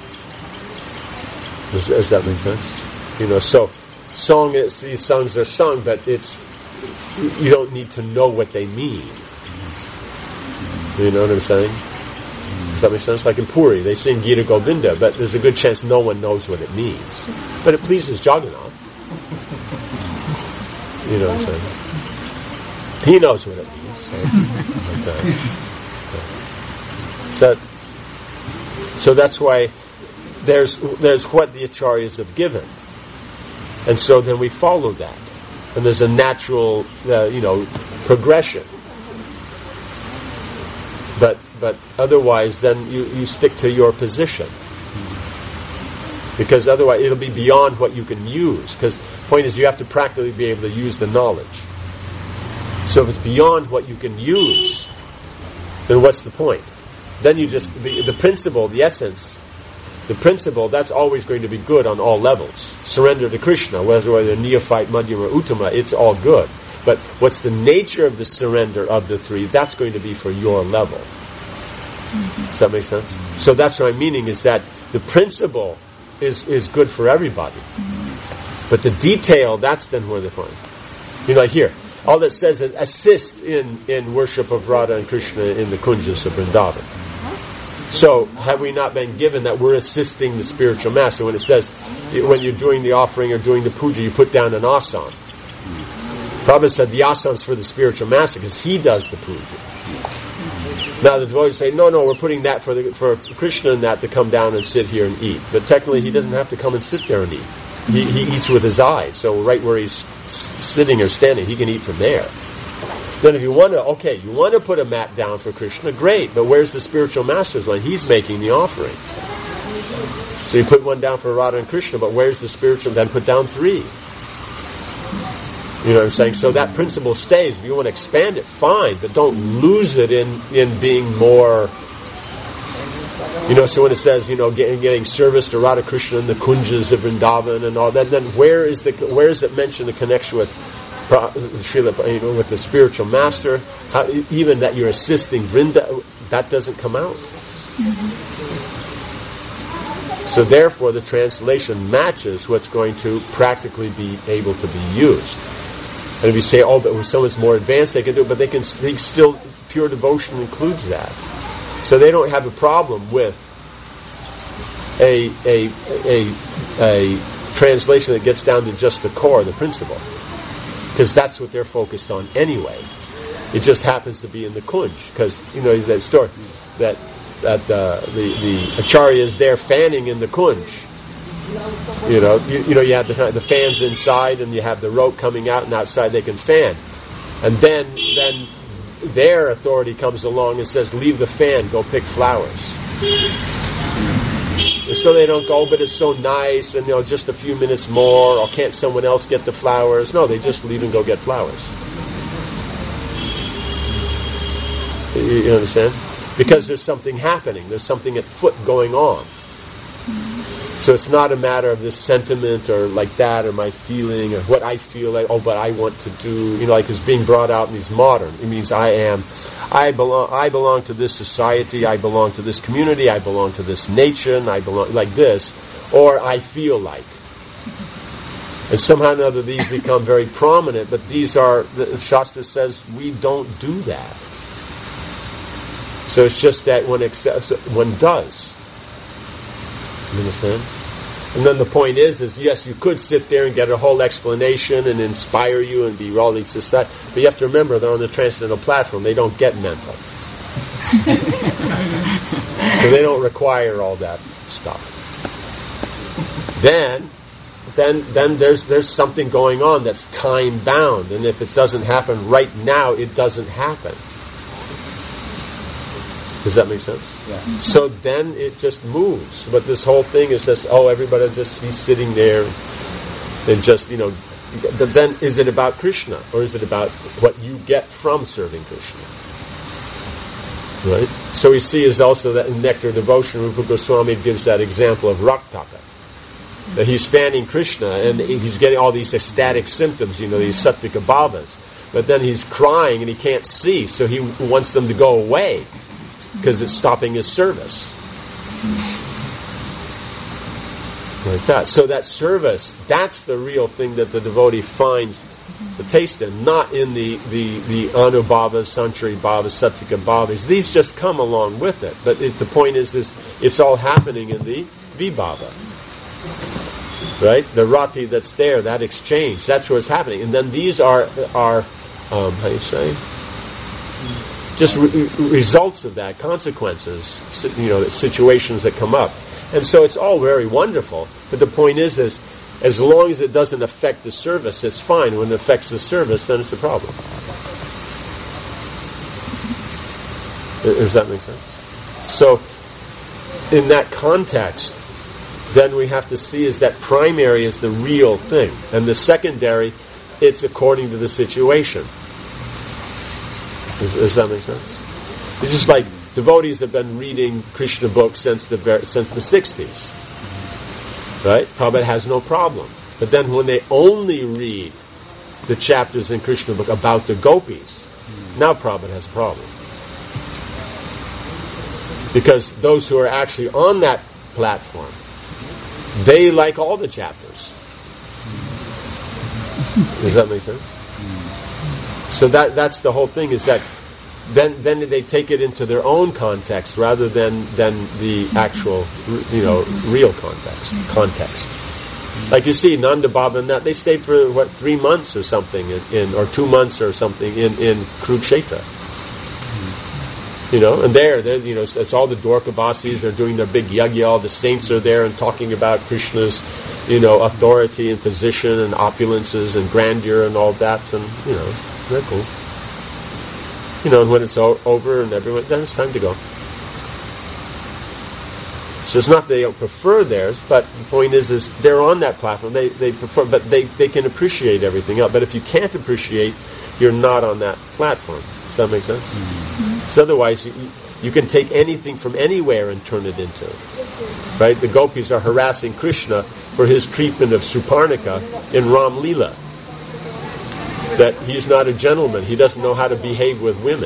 Does that make sense? So these songs are sung, but you don't need to know what they mean. You know what I'm saying? Does that make sense? Like in Puri, they sing Gita Govinda, but there's a good chance no one knows what it means. But it pleases Jagannath. You know what I'm saying? He knows what it means. So it's like that. So that's why there's what the acharyas have given, and so then we follow that, and there's a natural progression. But otherwise, then you stick to your position, because otherwise it'll be beyond what you can use. Because the point is, you have to practically be able to use the knowledge. So if it's beyond what you can use, then what's the point? Then you just, the principle, the essence, the principle, that's always going to be good on all levels. Surrender to Krishna, whether neophyte, madhyama, or uttama, it's all good. But what's the nature of the surrender of the three, that's going to be for your level. Does that make sense? So that's what I'm meaning, is that the principle is good for everybody. But the detail, that's then where they find. Like here, all that says is assist in worship of Radha and Krishna in the kunjas of Vrindavan. So, have we not been given that we're assisting the spiritual master? When it says, when you're doing the offering or doing the puja, you put down an asan. Prabhupada said the asan's for the spiritual master because he does the puja. Now the devotees say, no, we're putting that for Krishna and that to come down and sit here and eat. But technically he doesn't have to come and sit there and eat. He eats with his eyes, so right where he's sitting or standing, he can eat from there. Then if you want to put a mat down for Krishna, great, but where's the spiritual master's line? He's making the offering. So you put one down for Radha and Krishna, but where's the spiritual? Then put down 3. You know what I'm saying? So that principle stays. If you want to expand it, fine, but don't lose it in being more. So when it says, getting service to Radha Krishna and the kunjas of Vrindavan and all that, then where is it mentioned the connection with Srila, with the spiritual master? How, even that you're assisting Vrinda, that doesn't come out. So therefore, the translation matches what's going to practically be able to be used. And if you say, but when someone's more advanced, they can do it, but they still, pure devotion includes that. So they don't have a problem with a translation that gets down to just the core, the principle. Because that's what they're focused on anyway. It just happens to be in the kunj. Because, that story, that the acharya is there fanning in the kunj. You have the fans inside and you have the rope coming out, and outside they can fan. And then their authority comes along and says, leave the fan, go pick flowers. So they don't go, but it's so nice, and just a few minutes more, or can't someone else get the flowers? No, they just leave and go get flowers. You understand? Because there's something happening, there's something at foot going on. So it's not a matter of this sentiment or like that, or my feeling, or what I feel like, but I want to do, like it's being brought out in these modern. It means I belong to this society, I belong to this community, I belong to this nation, I belong like this, or I feel like. And somehow or another these become very prominent, but the Shastra says we don't do that. So it's just that one does. You understand? And then the point is yes, you could sit there and get a whole explanation and inspire you and be all this that, but you have to remember they're on the transcendental platform. They don't get mental. So they don't require all that stuff. Then there's something going on that's time bound, and if it doesn't happen right now, it doesn't happen. Does that make sense? Yeah. So then it just moves. But this whole thing is just, everybody just be sitting there and just, but then is it about Krishna? Or is it about what you get from serving Krishna? Right? So we see is also that in Nectar Devotion, Rupa Goswami gives that example of Raktaka. That he's fanning Krishna and he's getting all these ecstatic symptoms, these sattvika bhavas. But then he's crying and he can't see, so he wants them to go away. Because it's stopping his service. Like that. So that service, that's the real thing that the devotee finds the taste in, not in the anubhavas, sanchari bhavas, sattvika bhavas. These just come along with it. But the point is it's all happening in the vibhava. Right? The rati that's there, that exchange, that's where it's happening. And then these are how you say? Just results of that, consequences, situations that come up. And so it's all very wonderful, but the point is as long as it doesn't affect the service, it's fine. When it affects the service, then it's a problem. Does that make sense? So, in that context, then we have to see is that primary is the real thing, and the secondary, it's according to the situation. Does that make sense? It's just like devotees have been reading Krishna books since the 60s. Right? Prabhupada has no problem. But then when they only read the chapters in Krishna book about the gopis, now Prabhupada has a problem. Because those who are actually on that platform, they like all the chapters. Does that make sense? So that's the whole thing, is that then they take it into their own context rather than the actual, real context. Like you see, Nanda Baba and that, they stayed for 3 months or something or 2 months or something in Kurukshetra. And there, it's all the Dwarkavasis, they're doing their big yagya, all the saints are there and talking about Krishna's, authority and position and opulences and grandeur and all that, and, they're cool. And when it's over and everyone, then it's time to go. So it's not they don't prefer theirs, but the point is they're on that platform. They prefer, but they can appreciate everything else. But if you can't appreciate, you're not on that platform. Does that make sense? Mm-hmm. So otherwise, you can take anything from anywhere and turn it into it. Right? The gopis are harassing Krishna for his treatment of Suparnika in Ram Leela. That he's not a gentleman. He doesn't know how to behave with women.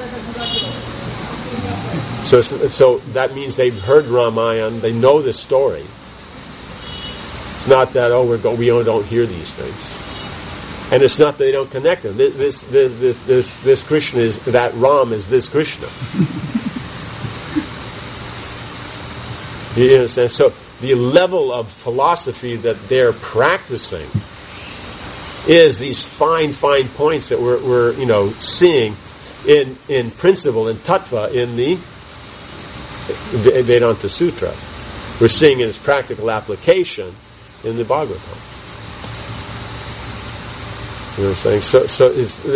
So that means they've heard Ramayana. They know this story. It's not that we don't hear these things. And it's not that they don't connect them. This Krishna is that Ram is this Krishna. You understand? So the level of philosophy that they're practicing is these fine points that we're seeing in principle, in tattva, in the Vedanta Sutra. We're seeing in its practical application in the Bhagavatam. You know what I'm saying? So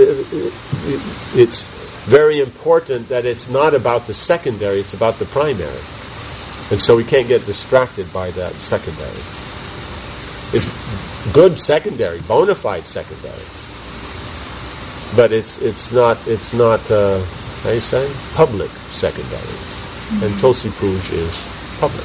it's very important that it's not about the secondary, it's about the primary. And so we can't get distracted by that secondary. It's good secondary, bona fide secondary. But it's not how do you say? Public secondary. And Tulsi Puj is public.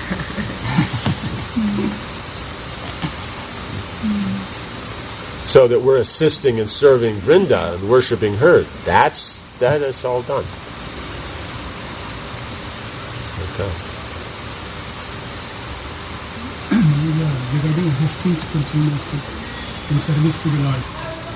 So that we're assisting and serving Vrinda and worshipping her. That is all done. Okay. Regarding assisting spiritual master in service to the Lord,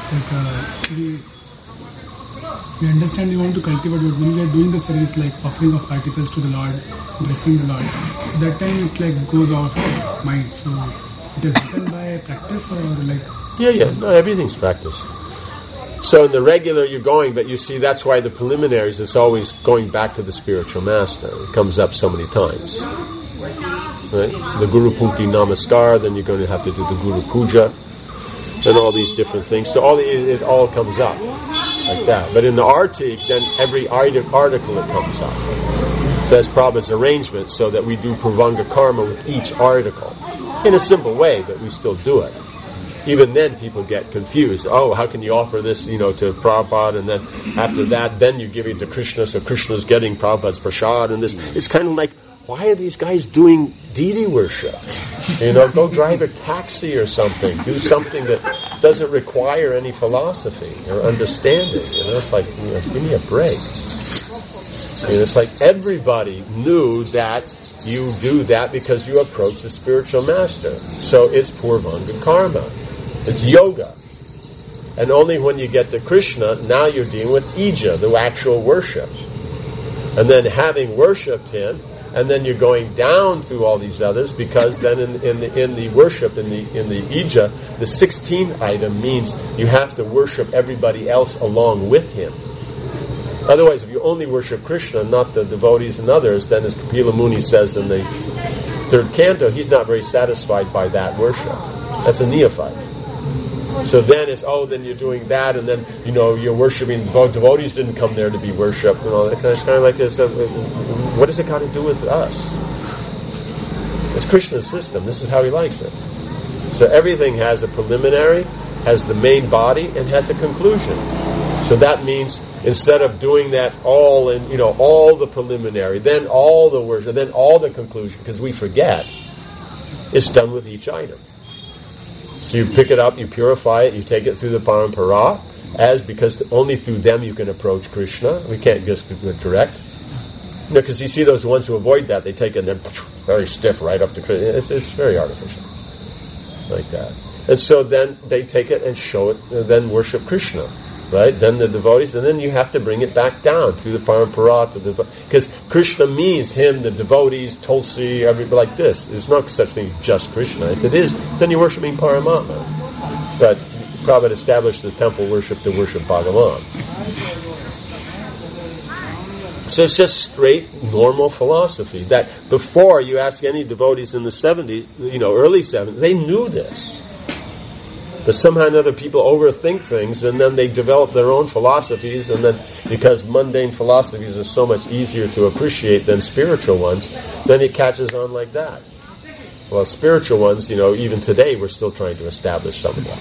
we understand you want to cultivate, but when we are doing the service, like offering of articles to the Lord, blessing the Lord, so that time it goes off mind. So it is done by practice or Yeah. No, everything's practice. So in the regular you're going, but you see that's why the preliminaries, it's always going back to the spiritual master. It comes up so many times. Right? The Guru Punkti Namaskar, then you're going to have to do the Guru Puja, and all these different things. So it all comes up like that. But in the Artik, then every article it comes up. So that's Prabhupada's arrangement, so that we do Purvanga Karma with each article. In a simple way, but we still do it. Even then people get confused. Oh, how can you offer this, to Prabhupada, and then after that, then you give it to Krishna, so Krishna's getting Prabhupada's prasad, and this. It's kind of like, why are these guys doing deity worship? Go drive a taxi or something. Do something that doesn't require any philosophy or understanding. It's like, give me a break. It's like everybody knew that you do that because you approach the spiritual master. So it's Purvanga Karma. It's yoga. And only when you get to Krishna, now you're dealing with Ija, the actual worship. And then having worshipped him, and then you're going down through all these others, because then in the worship, in the Ija, the 16th item means you have to worship everybody else along with him. Otherwise, if you only worship Krishna, not the devotees and others, then as Kapila Muni says in the 3rd canto, he's not very satisfied by that worship. That's a neophyte. So then it's, then you're doing that, and then, you're worshiping, devotees didn't come there to be worshipped, and all that. It's kind of like this, what does it got to do with us? It's Krishna's system. This is how he likes it. So everything has a preliminary, has the main body, and has a conclusion. So that means Instead of doing that all in, all the preliminary, then all the worship, then all the conclusion, because we forget, it's done with each item. So you pick it up, you purify it, you take it through the parampara, because only through them you can approach Krishna. We can't just do it direct. Because you see those ones who avoid that, they take it and they're very stiff right up to Krishna. It's very artificial. Like that. And so then they take it and show it, and then worship Krishna. Right? Then the devotees, and then you have to bring it back down through the parampara to the, because Krishna means him, the devotees, Tulsi, everybody like this. There's not such thing as just Krishna. If it is, then you're worshiping Paramatma. But Prabhupada established the temple worship to worship Bhagavan. So it's just straight, normal philosophy. That before, you ask any devotees in the 70s, early 70s, they knew this. But somehow or other people overthink things, and then they develop their own philosophies, and then because mundane philosophies are so much easier to appreciate than spiritual ones, then it catches on like that. Well, spiritual ones, even today we're still trying to establish some of them.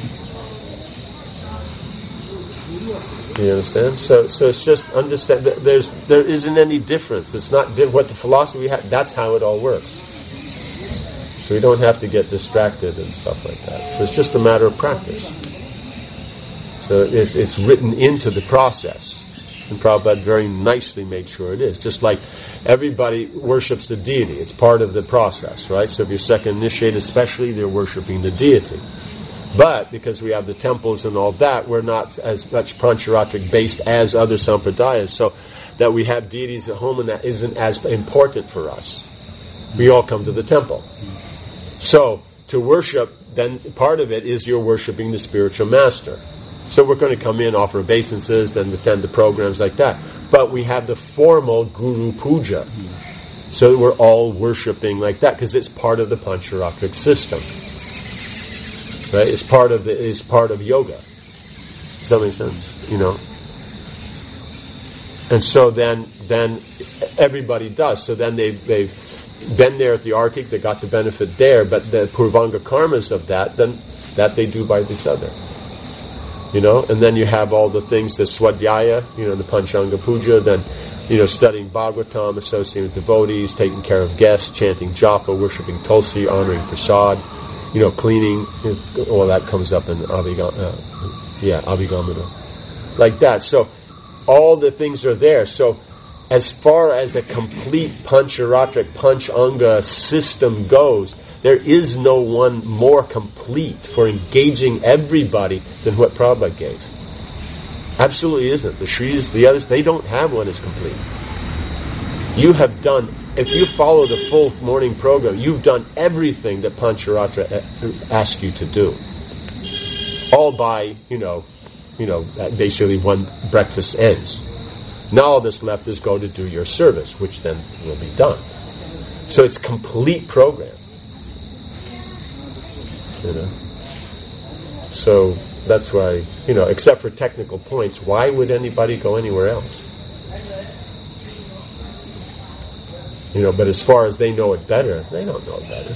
You understand? So it's just understand that there isn't any difference. It's not what the philosophy had. That's how it all works. So we don't have to get distracted and stuff like that. So it's just a matter of practice. So it's written into the process. And Prabhupada very nicely made sure it is. Just like everybody worships the deity. It's part of the process, right? So if you're second initiate especially, they're worshipping the deity. But because we have the temples and all that, we're not as much Pancharatric based as other sampradayas. So that we have deities at home and that isn't as important for us. We all come to the temple. So, to worship, then part of it is you're worshiping the spiritual master. So we're going to come in, offer obeisances, then attend the programs like that. But we have the formal Guru Puja. So we're all worshiping like that, because it's part of the Pancharatric system. Right? It's part of yoga. Does that make sense? And so then everybody does. So then they've been there at the Arctic, they got the benefit there, but the Purvanga karmas of that, then that they do by this other. And then you have all the things, the Swadhyaya, the Panchanga Puja, then, studying Bhagavatam, associating with devotees, taking care of guests, chanting japa, worshipping Tulsi, honoring prasad, cleaning, all that comes up in Abhigamana. Like that. So, all the things are there. So, as far as a complete Pancharatric, Panchanga system goes, there is no one more complete for engaging everybody than what Prabhupada gave. Absolutely isn't. The Shris, the others, they don't have one as complete. You have done, if you follow the full morning program, you've done everything that Pancharatra asks you to do. All by, basically when breakfast ends. Now all that's left is go to do your service, which then will be done. So it's complete program. So that's why, except for technical points, why would anybody go anywhere else? But as far as they know it better, they don't know it better.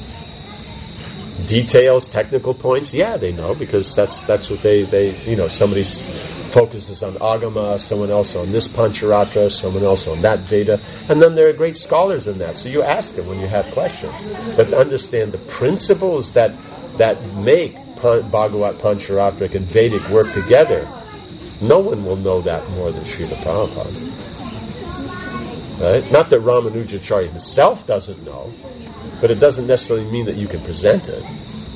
Details, technical points, yeah, they know, because that's what they somebody focuses on Agama, someone else on this Pancharatra, someone else on that Veda, and then there are great scholars in that, so you ask them when you have questions. But to understand the principles that make Bhagavat, Pancharatric, and Vedic work together, no one will know that more than Srila Prabhupada. Right? Not that Ramanujacharya himself doesn't know, but it doesn't necessarily mean that you can present it.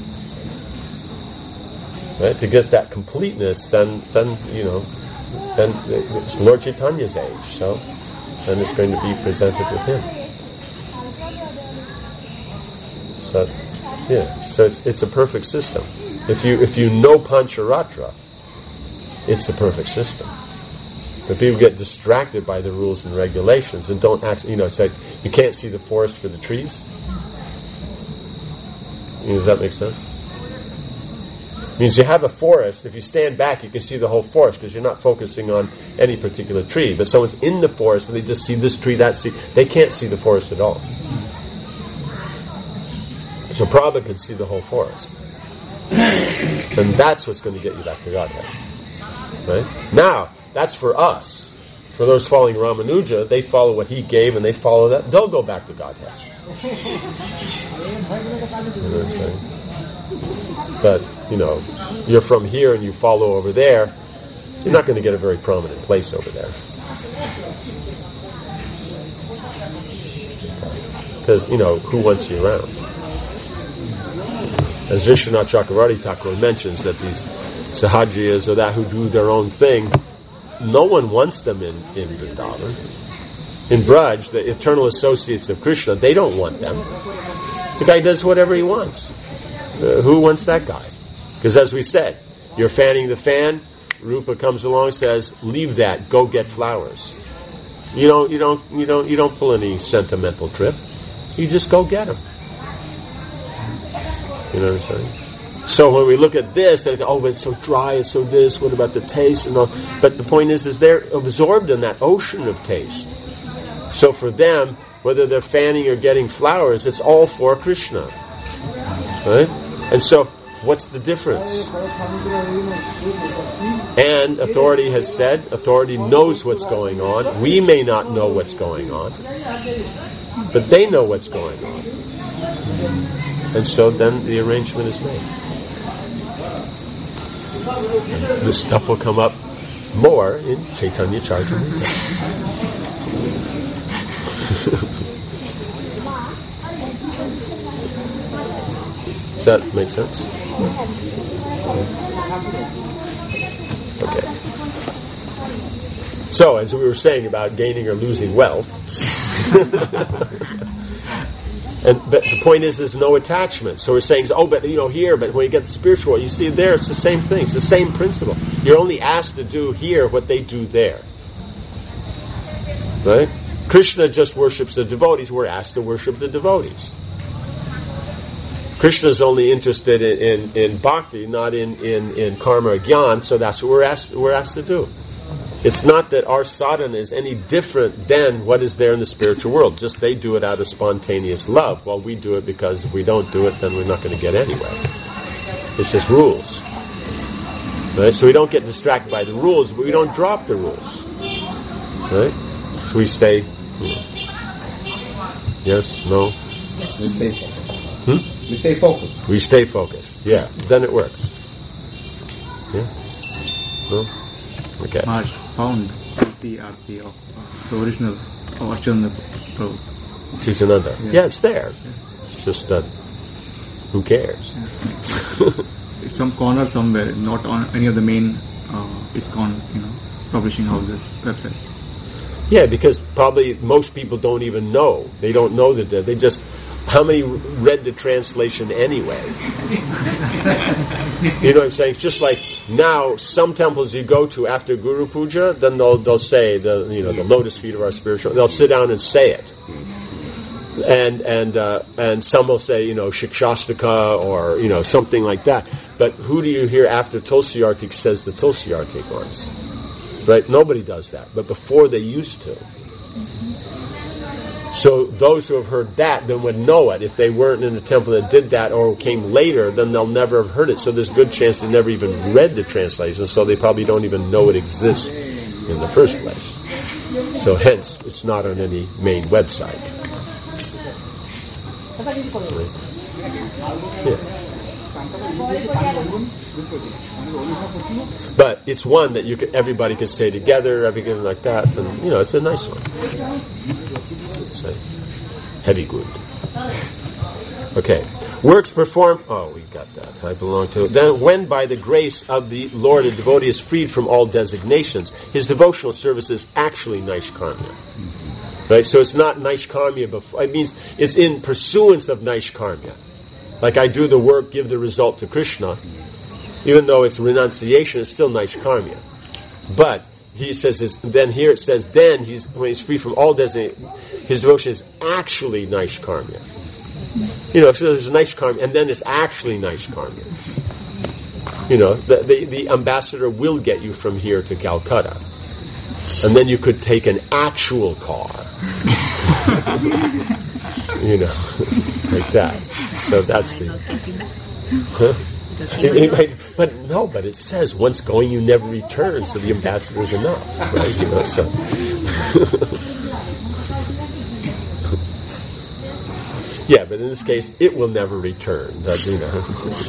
Right? To get that completeness, then it's Lord Chaitanya's age, so then it's going to be presented with him. So it's a perfect system. If you know Pancharatra, it's the perfect system. But people get distracted by the rules and regulations and don't actually, it's like you can't see the forest for the trees. Does that make sense? It means you have a forest, if you stand back you can see the whole forest because you're not focusing on any particular tree. But someone's in the forest and they just see this tree, that tree, they can't see the forest at all. So Prabhupada can see the whole forest. And that's what's going to get you back to Godhead. Right? Now, that's for us. For those following Ramanuja, they follow what he gave and they follow that. They'll go back to Godhead. You know what I'm saying? But, you're from here and you follow over there, you're not going to get a very prominent place over there. Because, who wants you around? As Vishwanath Chakravarti Thakur mentions that these Sahajiyas or that who do their own thing, no one wants them in Vrindavan. In Braj, the eternal associates of Krishna, they don't want them. The guy does whatever he wants. Who wants that guy? Because as we said, you're fanning the fan, Rupa comes along and says, leave that, go get flowers. You don't pull any sentimental trip. You just go get them. You know what I'm saying? So when we look at this, they go, but it's so dry, it's so this, what about the taste and all? But the point is they're absorbed in that ocean of taste. So for them, whether they're fanning or getting flowers, it's all for Krishna. Right? And so, what's the difference? And authority has said, authority knows what's going on. We may not know what's going on, but they know what's going on. And so then the arrangement is made. This stuff will come up more in Chaitanya Charitamrita. Does that make sense? Okay. So, as we were saying about gaining or losing wealth, but the point is, there's no attachment. So we're saying, but here, but when you get the spiritual, you see there, it's the same thing. It's the same principle. You're only asked to do here what they do there. Right? Krishna just worships the devotees. We're asked to worship the devotees. Krishna is only interested in bhakti, not in karma or gyan. So that's what we're asked to do. It's not that our sadhana is any different than what is there in the spiritual world. Just they do it out of spontaneous love, while we do it because if we don't do it, then we're not going to get anywhere. It's just rules. Right? So we don't get distracted by the rules, but we don't drop the rules. Right? So we stay. Yes, no? Yes, we stay focused. We stay focused. We stay focused. Yeah, then it works. Yeah? No? Okay. Marsh found the arti of the original of Achyuta Prabhu. Chittananda. Yeah, it's there. It's just that who cares? Some corner somewhere, not on any of the main ISKCON, publishing houses, websites. Yeah, because probably most people don't even know. They don't know that they just. How many read the translation anyway? You know what I'm saying? It's just like now, some temples you go to after Guru Puja, then they'll say the lotus feet of our spiritual. They'll sit down and say it, and some will say Shikshastaka or something like that. But who do you hear after Tulsi Artik says the Tulsi Artik once? Right? Nobody does that. But before they used to. So those who have heard that then would know it. If they weren't in a temple that did that or came later, then they'll never have heard it. So there's a good chance they never even read the translation, so they probably don't even know it exists in the first place. So hence, it's not on any main website. Yeah. But it's one that everybody could say together, everything like that, and it's a nice one. It's a heavy good. Okay. Works performed. Oh, we got that. I belong to it. Then, when by the grace of the Lord a devotee is freed from all designations, his devotional service is actually Naishkarmya. Right? So it's not Naishkarmya before. It means it's in pursuance of Naishkarmya. Like I do the work, give the result to Krishna. Even though it's renunciation, it's still Naishkarmya. But he says when he's free from all designations, his devotion is actually Naishkarmya. So there's Naishkarmya, and then it's actually Naishkarmya. The ambassador will get you from here to Calcutta. And then you could take an actual car. Like that. So that's the... Because he but it says once going you never return, so the ambassador is enough, right? You know, so. Yeah, but in this case, it will never return. You know.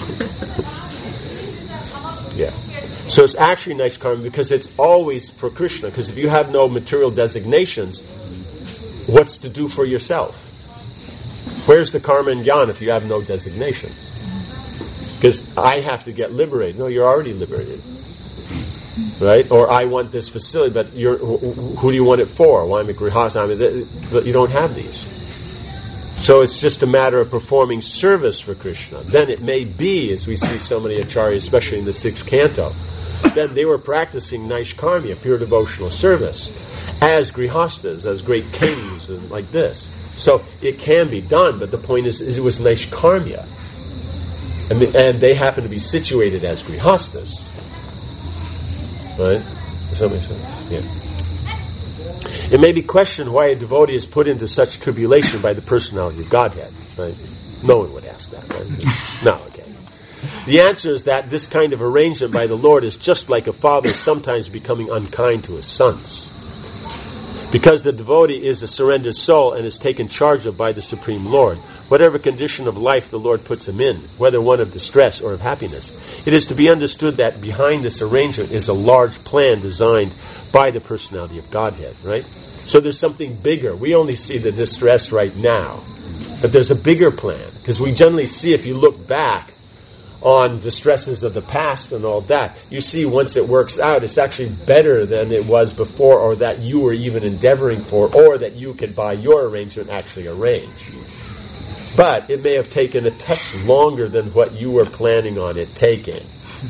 Yeah. So it's actually nice karma because it's always for Krishna. Because if you have no material designations, what's to do for yourself? Where's the karma and jnana if you have no designations? Because I have to get liberated. No, you're already liberated. Right? Or I want this facility, but who do you want it for? Well, I'm a grihasta. But you don't have these. So it's just a matter of performing service for Krishna. Then it may be, as we see so many acharyas, especially in the 6th canto, then they were practicing naishkarmya, pure devotional service, as grihastas, as great kings, and like this. So it can be done, but the point is it was naishkarmya. And they happen to be situated as grihastas. Right? Does that make sense? Yeah. It may be questioned why a devotee is put into such tribulation by the personality of Godhead. Right? No one would ask that, right? No, okay. The answer is that this kind of arrangement by the Lord is just like a father sometimes becoming unkind to his sons. Because the devotee is a surrendered soul and is taken charge of by the Supreme Lord, whatever condition of life the Lord puts him in, whether one of distress or of happiness, it is to be understood that behind this arrangement is a large plan designed by the personality of Godhead, right? So there's something bigger. We only see the distress right now, but there's a bigger plan, because we generally see, if you look back on the stresses of the past and all that, you see once it works out, it's actually better than it was before, or that you were even endeavoring for, or that you could, by your arrangement, actually arrange. But it may have taken a touch longer than what you were planning on it taking.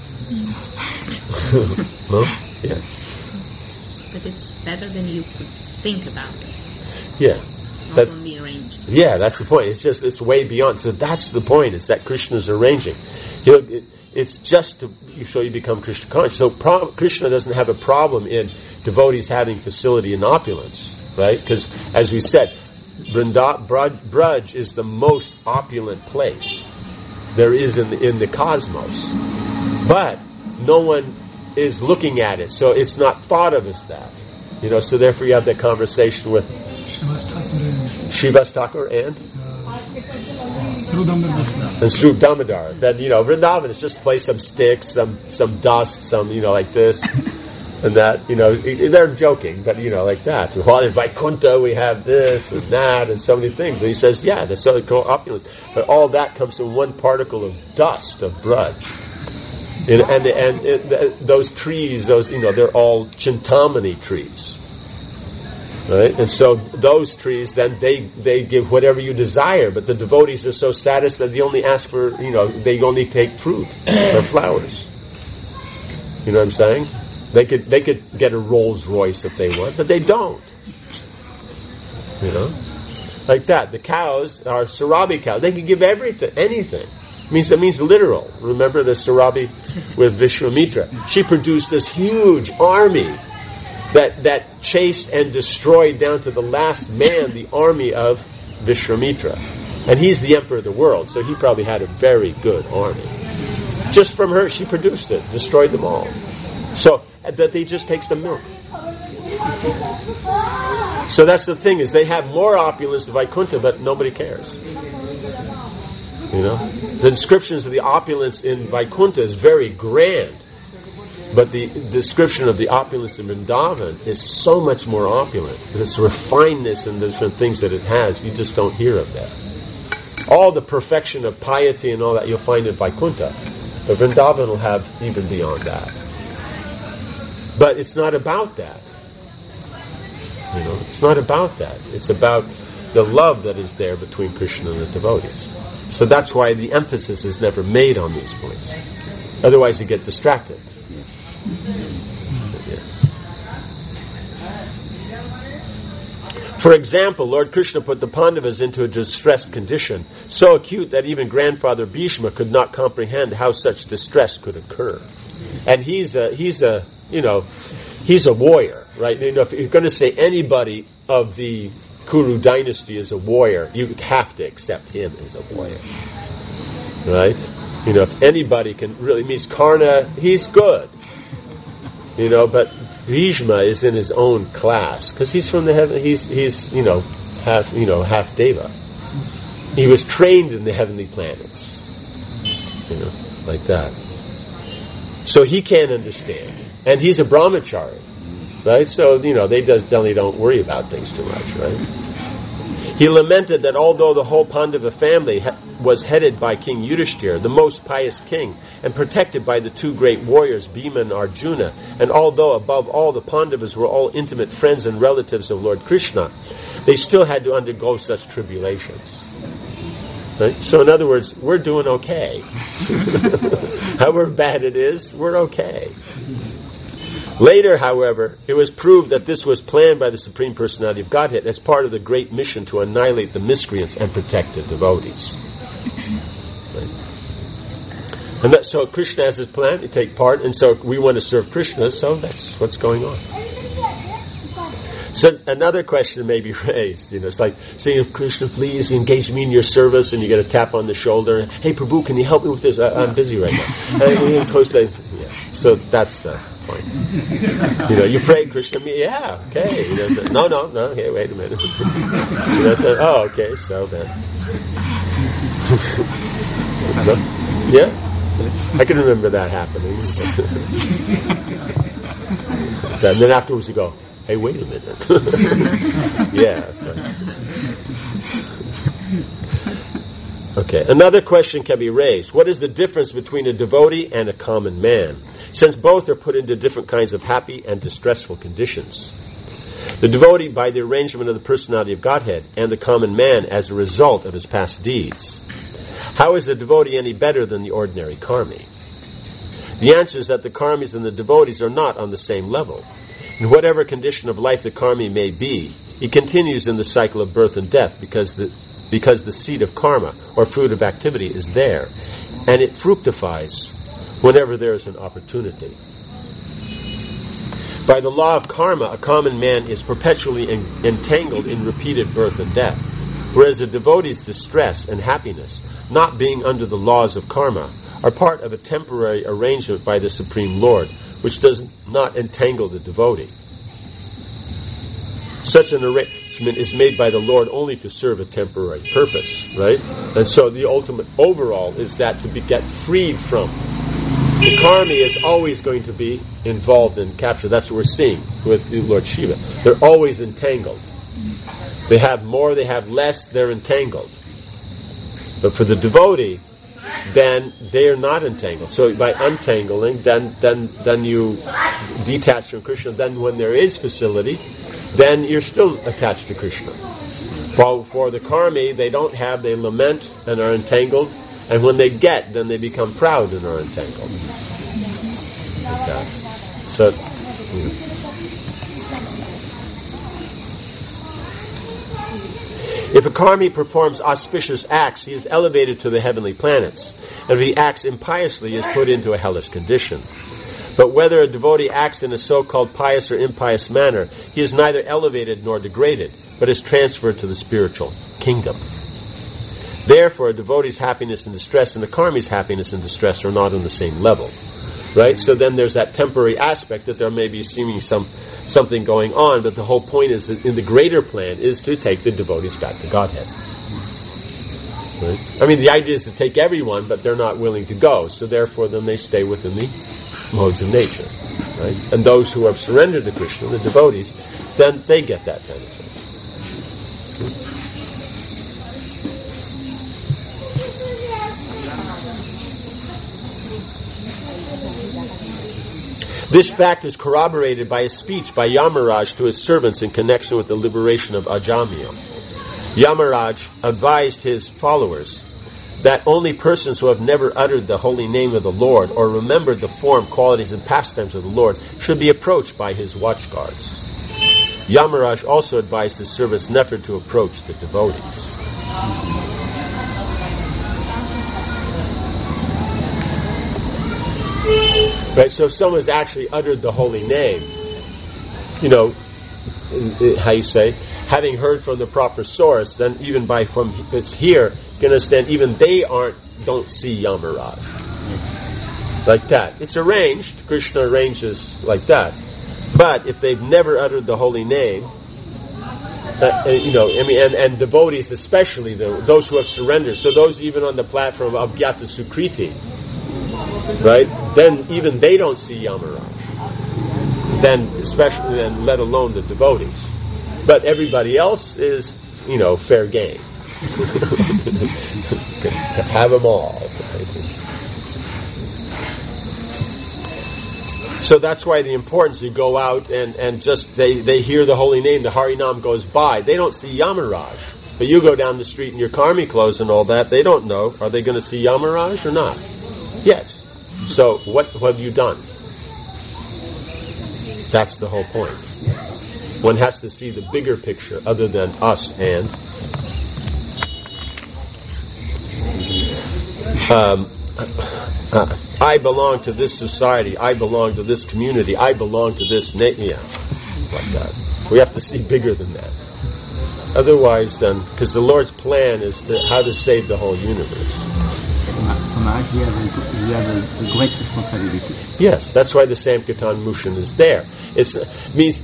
No? Yeah. But it's better than you could think about it. Yeah. Not only arrange. Yeah, that's the point. It's way beyond. So that's the point. It's that Krishna's arranging. It's just to so you become Krishna conscious. So Krishna doesn't have a problem in devotees having facility and opulence, right? Because as we said, Braj is the most opulent place there is in the cosmos, but no one is looking at it, so it's not thought of as that. You know, so therefore you have that conversation with Srivas Thakur and Swarup Damodar. Then, you know, Vrindavan is just play some sticks, some dust, some, you know, like this and that, you know, they're joking, but, you know, like that. While in Vaikuntha we have this and that and so many things. And he says, yeah, there's so called opulence. But all that comes from one particle of dust, of Braj. And those trees, they're all Chintamani trees. Right? And so those trees, then they give whatever you desire, but the devotees are so satisfied that they only ask for, they only take fruit or flowers. You know what I'm saying? They could get a Rolls Royce if they want, but they don't. You know? Like that. The cows are Sarabi cows. They can give anything. It means literal. Remember the Sarabi with Vishwamitra? She produced this huge army that chased and destroyed down to the last man the army of Vishwamitra. And he's the emperor of the world, so he probably had a very good army. Just from her, she produced it, destroyed them all. So that they just take some milk. So that's the thing, is they have more opulence of Vaikuntha, but nobody cares. You know, the descriptions of the opulence in Vaikuntha is very grand, but the description of the opulence in Vrindavan is so much more opulent. This refinedness and the different things that it has, you just don't hear of that. All the perfection of piety and all that you'll find in Vaikuntha, but Vrindavan will have even beyond that. But it's not about that. You know, it's not about that. It's about the love that is there between Krishna and the devotees. So that's why the emphasis is never made on these points. Otherwise you get distracted. Yeah. For example, Lord Krishna put the Pandavas into a distressed condition, so acute that even grandfather Bhishma could not comprehend how such distress could occur. And he's a warrior, right? You know, if you're going to say anybody of the Kuru dynasty is a warrior, you have to accept him as a warrior, right? If anybody can really meet Karna, he's good. But Bhishma is in his own class because he's from the heaven. He's half Deva. He was trained in the heavenly planets, like that. So he can't understand, and he's a brahmachari, right? So they generally don't worry about things too much, right? He lamented that although the whole Pandava family was headed by King Yudhishthira, the most pious king, and protected by the two great warriors, Bhima and Arjuna, and although above all the Pandavas were all intimate friends and relatives of Lord Krishna, they still had to undergo such tribulations. Right? So in other words, we're doing okay. However bad it is, we're okay. Later, however, it was proved that this was planned by the Supreme Personality of Godhead as part of the great mission to annihilate the miscreants and protect the devotees. Right? And so Krishna has his plan to take part, and so we want to serve Krishna, so that's what's going on. So another question may be raised, it's like saying, Krishna, please engage me in your service, and you get a tap on the shoulder. Hey, Prabhu, can you help me with this? I'm busy right now. So that's the point. You pray, Krishna, yeah, okay. No, here, wait a minute. Oh, okay, so then. Yeah? I can remember that happening. And then afterwards you go, hey, wait a minute. Yeah. So. Okay. Another question can be raised. What is the difference between a devotee and a common man? Since both are put into different kinds of happy and distressful conditions. The devotee by the arrangement of the personality of Godhead, and the common man as a result of his past deeds. How is the devotee any better than the ordinary karmi? The answer is that the karmis and the devotees are not on the same level. In whatever condition of life the karmi may be, he continues in the cycle of birth and death because the seed of karma, or fruit of activity, is there, and it fructifies whenever there is an opportunity. By the law of karma, a common man is perpetually entangled in repeated birth and death, whereas a devotee's distress and happiness, not being under the laws of karma, are part of a temporary arrangement by the Supreme Lord, which does not entangle the devotee. Such an arrangement is made by the Lord only to serve a temporary purpose, right? And so the ultimate overall is that to get freed from. The karmi is always going to be involved in capture. That's what we're seeing with Lord Shiva. They're always entangled. They have more, they have less, they're entangled. But for the devotee, then they are not entangled. So by untangling, then you detach from Krishna. Then when there is facility, then you're still attached to Krishna. While for the karmi, they lament and are entangled, and when they get, then they become proud and are entangled. Okay. So, if a karmi performs auspicious acts, he is elevated to the heavenly planets, and if he acts impiously, he is put into a hellish condition. But whether a devotee acts in a so-called pious or impious manner, he is neither elevated nor degraded, but is transferred to the spiritual kingdom. Therefore, a devotee's happiness and distress and a karmi's happiness and distress are not on the same level. Right? So then there's that temporary aspect that there may be seeming something going on, but the whole point is that in the greater plan is to take the devotees back to Godhead. Right? I mean, the idea is to take everyone, but they're not willing to go, so therefore then they stay within the modes of nature. Right? And those who have surrendered to Krishna, the devotees, then they get that benefit. This fact is corroborated by a speech by Yamaraj to his servants in connection with the liberation of Ajamil. Yamaraj advised his followers that only persons who have never uttered the holy name of the Lord or remembered the form, qualities, and pastimes of the Lord should be approached by his watchguards. Yamaraj also advised his servants never to approach the devotees. Right, so if someone's actually uttered the holy name, how you say, having heard from the proper source, then even by from it's here, you can understand even they don't see Yamaraj. Like that. It's arranged, Krishna arranges like that. But if they've never uttered the holy name, and devotees especially, those who have surrendered, so those even on the platform of Gyata Sukriti, right? Then even they don't see Yamaraj. Then let alone the devotees. But everybody else is, fair game. Have them all. So that's why the importance, you go out and just, they hear the holy name, the Harinam goes by. They don't see Yamaraj. But you go down the street in your karmi clothes and all that, they don't know. Are they going to see Yamaraj or not? Yes. So what have you done? That's the whole point. One has to see the bigger picture other than us and I belong to this society, I belong to this community, I belong to this like that. We have to see bigger than that. Otherwise, then, because the Lord's plan is how to save the whole universe. So Maharaj, we have a great responsibility. Yes, that's why the Sankirtan Mission is there. It means,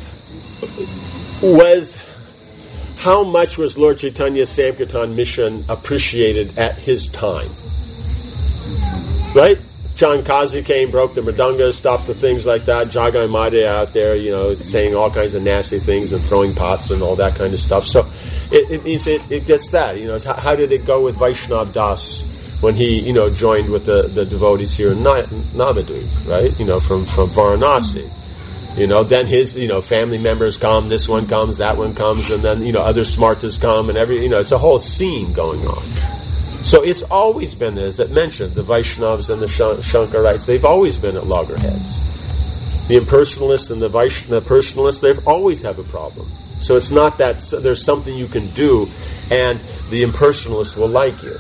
how much was Lord Chaitanya's Sankirtan mission appreciated at his time? Right? John Kazi came, broke the mridanga, stopped the things like that. Jagai Made out there, saying all kinds of nasty things and throwing pots and all that kind of stuff. So it means it gets that. How did it go with Vaishnav Das when he, joined with the devotees here in Navadvip, right? From Varanasi. Then his, family members come, this one comes, that one comes, and then, other smartas come, and it's a whole scene going on. So it's always been, as that mentioned, the Vaishnavas and the Shankarites, they've always been at loggerheads. The impersonalists and the personalists, they've always have a problem. So it's not that there's something you can do and the impersonalists will like you.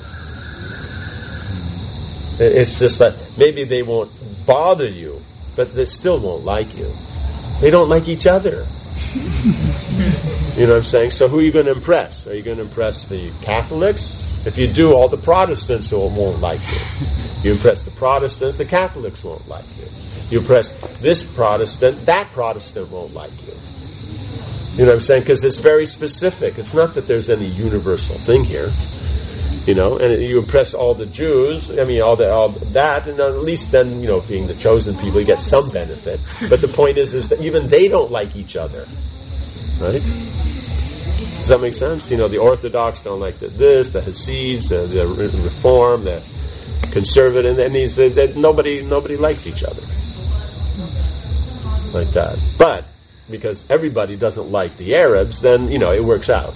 It's just that maybe they won't bother you, but they still won't like you. They don't like each other. You know what I'm saying? So who are you going to impress? Are you going to impress the Catholics? If you do, all the Protestants won't like you. You impress the Protestants, the Catholics won't like you. You impress this Protestant, that Protestant won't like you. You know what I'm saying? Because it's very specific. It's not that there's any universal thing here. And you impress all the Jews, all that, and at least then, being the chosen people, you get some benefit. But the point is that even they don't like each other. Right? Does that make sense? The Orthodox don't like this, the Hasids, the Reform, the Conservative. That means that nobody likes each other. Like that. But, because everybody doesn't like the Arabs, then, it works out.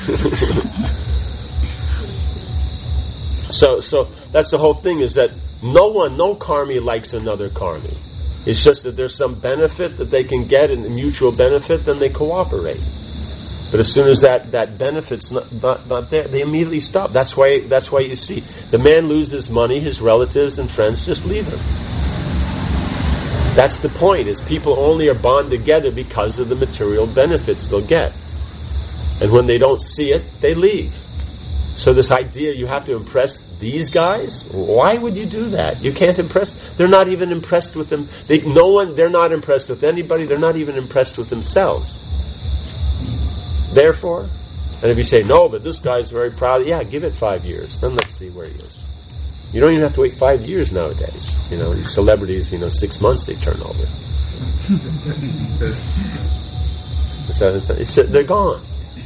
So that's the whole thing, is that no karmi likes another karmi. It's just that there's some benefit that they can get, and mutual benefit, then they cooperate. But as soon as that benefit's not there, they immediately stop. That's why you see, the man loses money, his relatives and friends just leave him. That's the point, is people only are bond together because of the material benefits they'll get. And when they don't see it, they leave. So this idea you have to impress these guys, why would you do that? You can't impress. They're not even impressed with them. They're not impressed with anybody. They're not even impressed with themselves. Therefore, and if you say, no, but this guy's very proud, give it 5 years. Then let's see where he is. You don't even have to wait 5 years nowadays. These celebrities, 6 months they turn over. They're gone.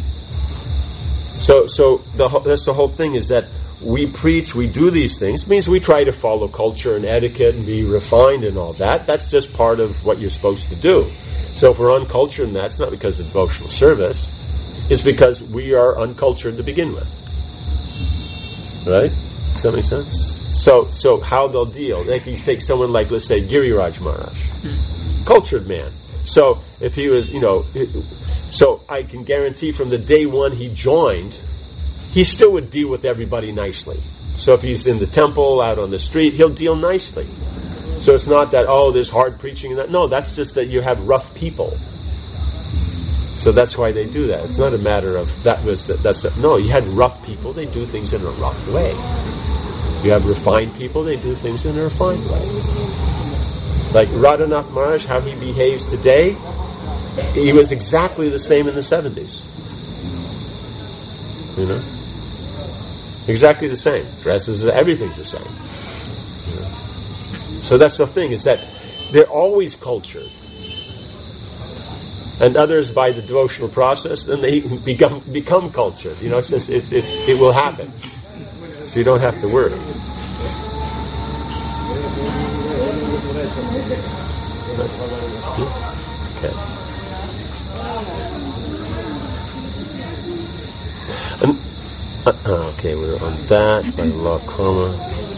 So that's the whole thing, is that we preach, we do these things. It means we try to follow culture and etiquette and be refined and all that. That's just part of what you're supposed to do. So if we're uncultured, and that's not because of devotional service, it's because we are uncultured to begin with. Right? Does that make sense? So how they'll deal. If you take someone like, let's say, Giriraj Maharaj, cultured man. So if he was, so I can guarantee from the day one he joined, he still would deal with everybody nicely. So if he's in the temple, out on the street, he'll deal nicely. So it's not that, there's hard preaching and that. No, that's just that you have rough people. So that's why they do that. It's not a matter of no, you had rough people, they do things in a rough way. You have refined people, they do things in a refined way. Like Radhanath Maharaj, how he behaves today, he was exactly the same in the 70s. You know? Exactly the same. Dresses, everything's the same. You know? So that's the thing, is that they're always cultured. And others, by the devotional process, then they become cultured. You know, it will happen. So you don't have to worry. Okay. Okay, we're on that by law karma.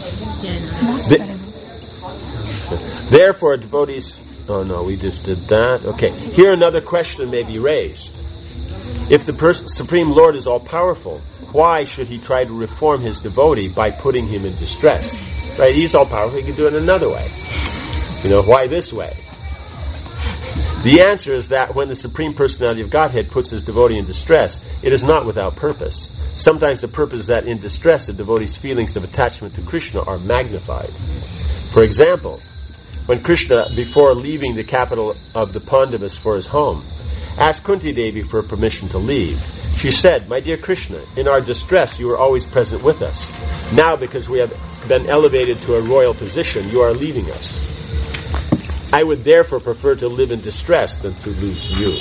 Therefore, devotees. Oh no, we just did that. Okay, here another question may be raised. If the Supreme Lord is all-powerful, why should he try to reform his devotee by putting him in distress? Right? He's all-powerful, he can do it another way. You know, why this way? The answer is that when the Supreme Personality of Godhead puts his devotee in distress, it is not without purpose. Sometimes the purpose is that in distress, the devotee's feelings of attachment to Krishna are magnified. For example, when Krishna, before leaving the capital of the Pandavas for his home, asked Kunti Devi for permission to leave, she said, "My dear Krishna, in our distress you are always present with us. Now, because we have been elevated to a royal position, you are leaving us. I would therefore prefer to live in distress than to lose you."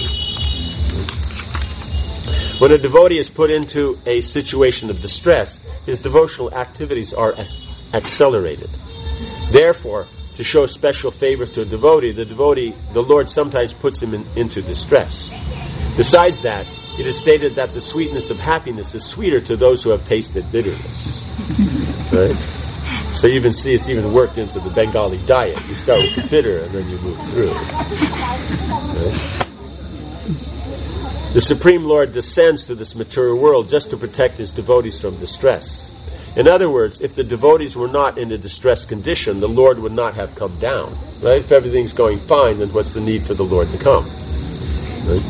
When a devotee is put into a situation of distress, his devotional activities are accelerated. Therefore, to show special favor to a devotee, the Lord sometimes puts him into distress. Besides that, it is stated that the sweetness of happiness is sweeter to those who have tasted bitterness. Right? So you even see it's even worked into the Bengali diet. You start with the bitter and then you move through. Right? The Supreme Lord descends to this material world just to protect his devotees from distress. In other words, if the devotees were not in a distressed condition, the Lord would not have come down. Right? If everything's going fine, then what's the need for the Lord to come? Right?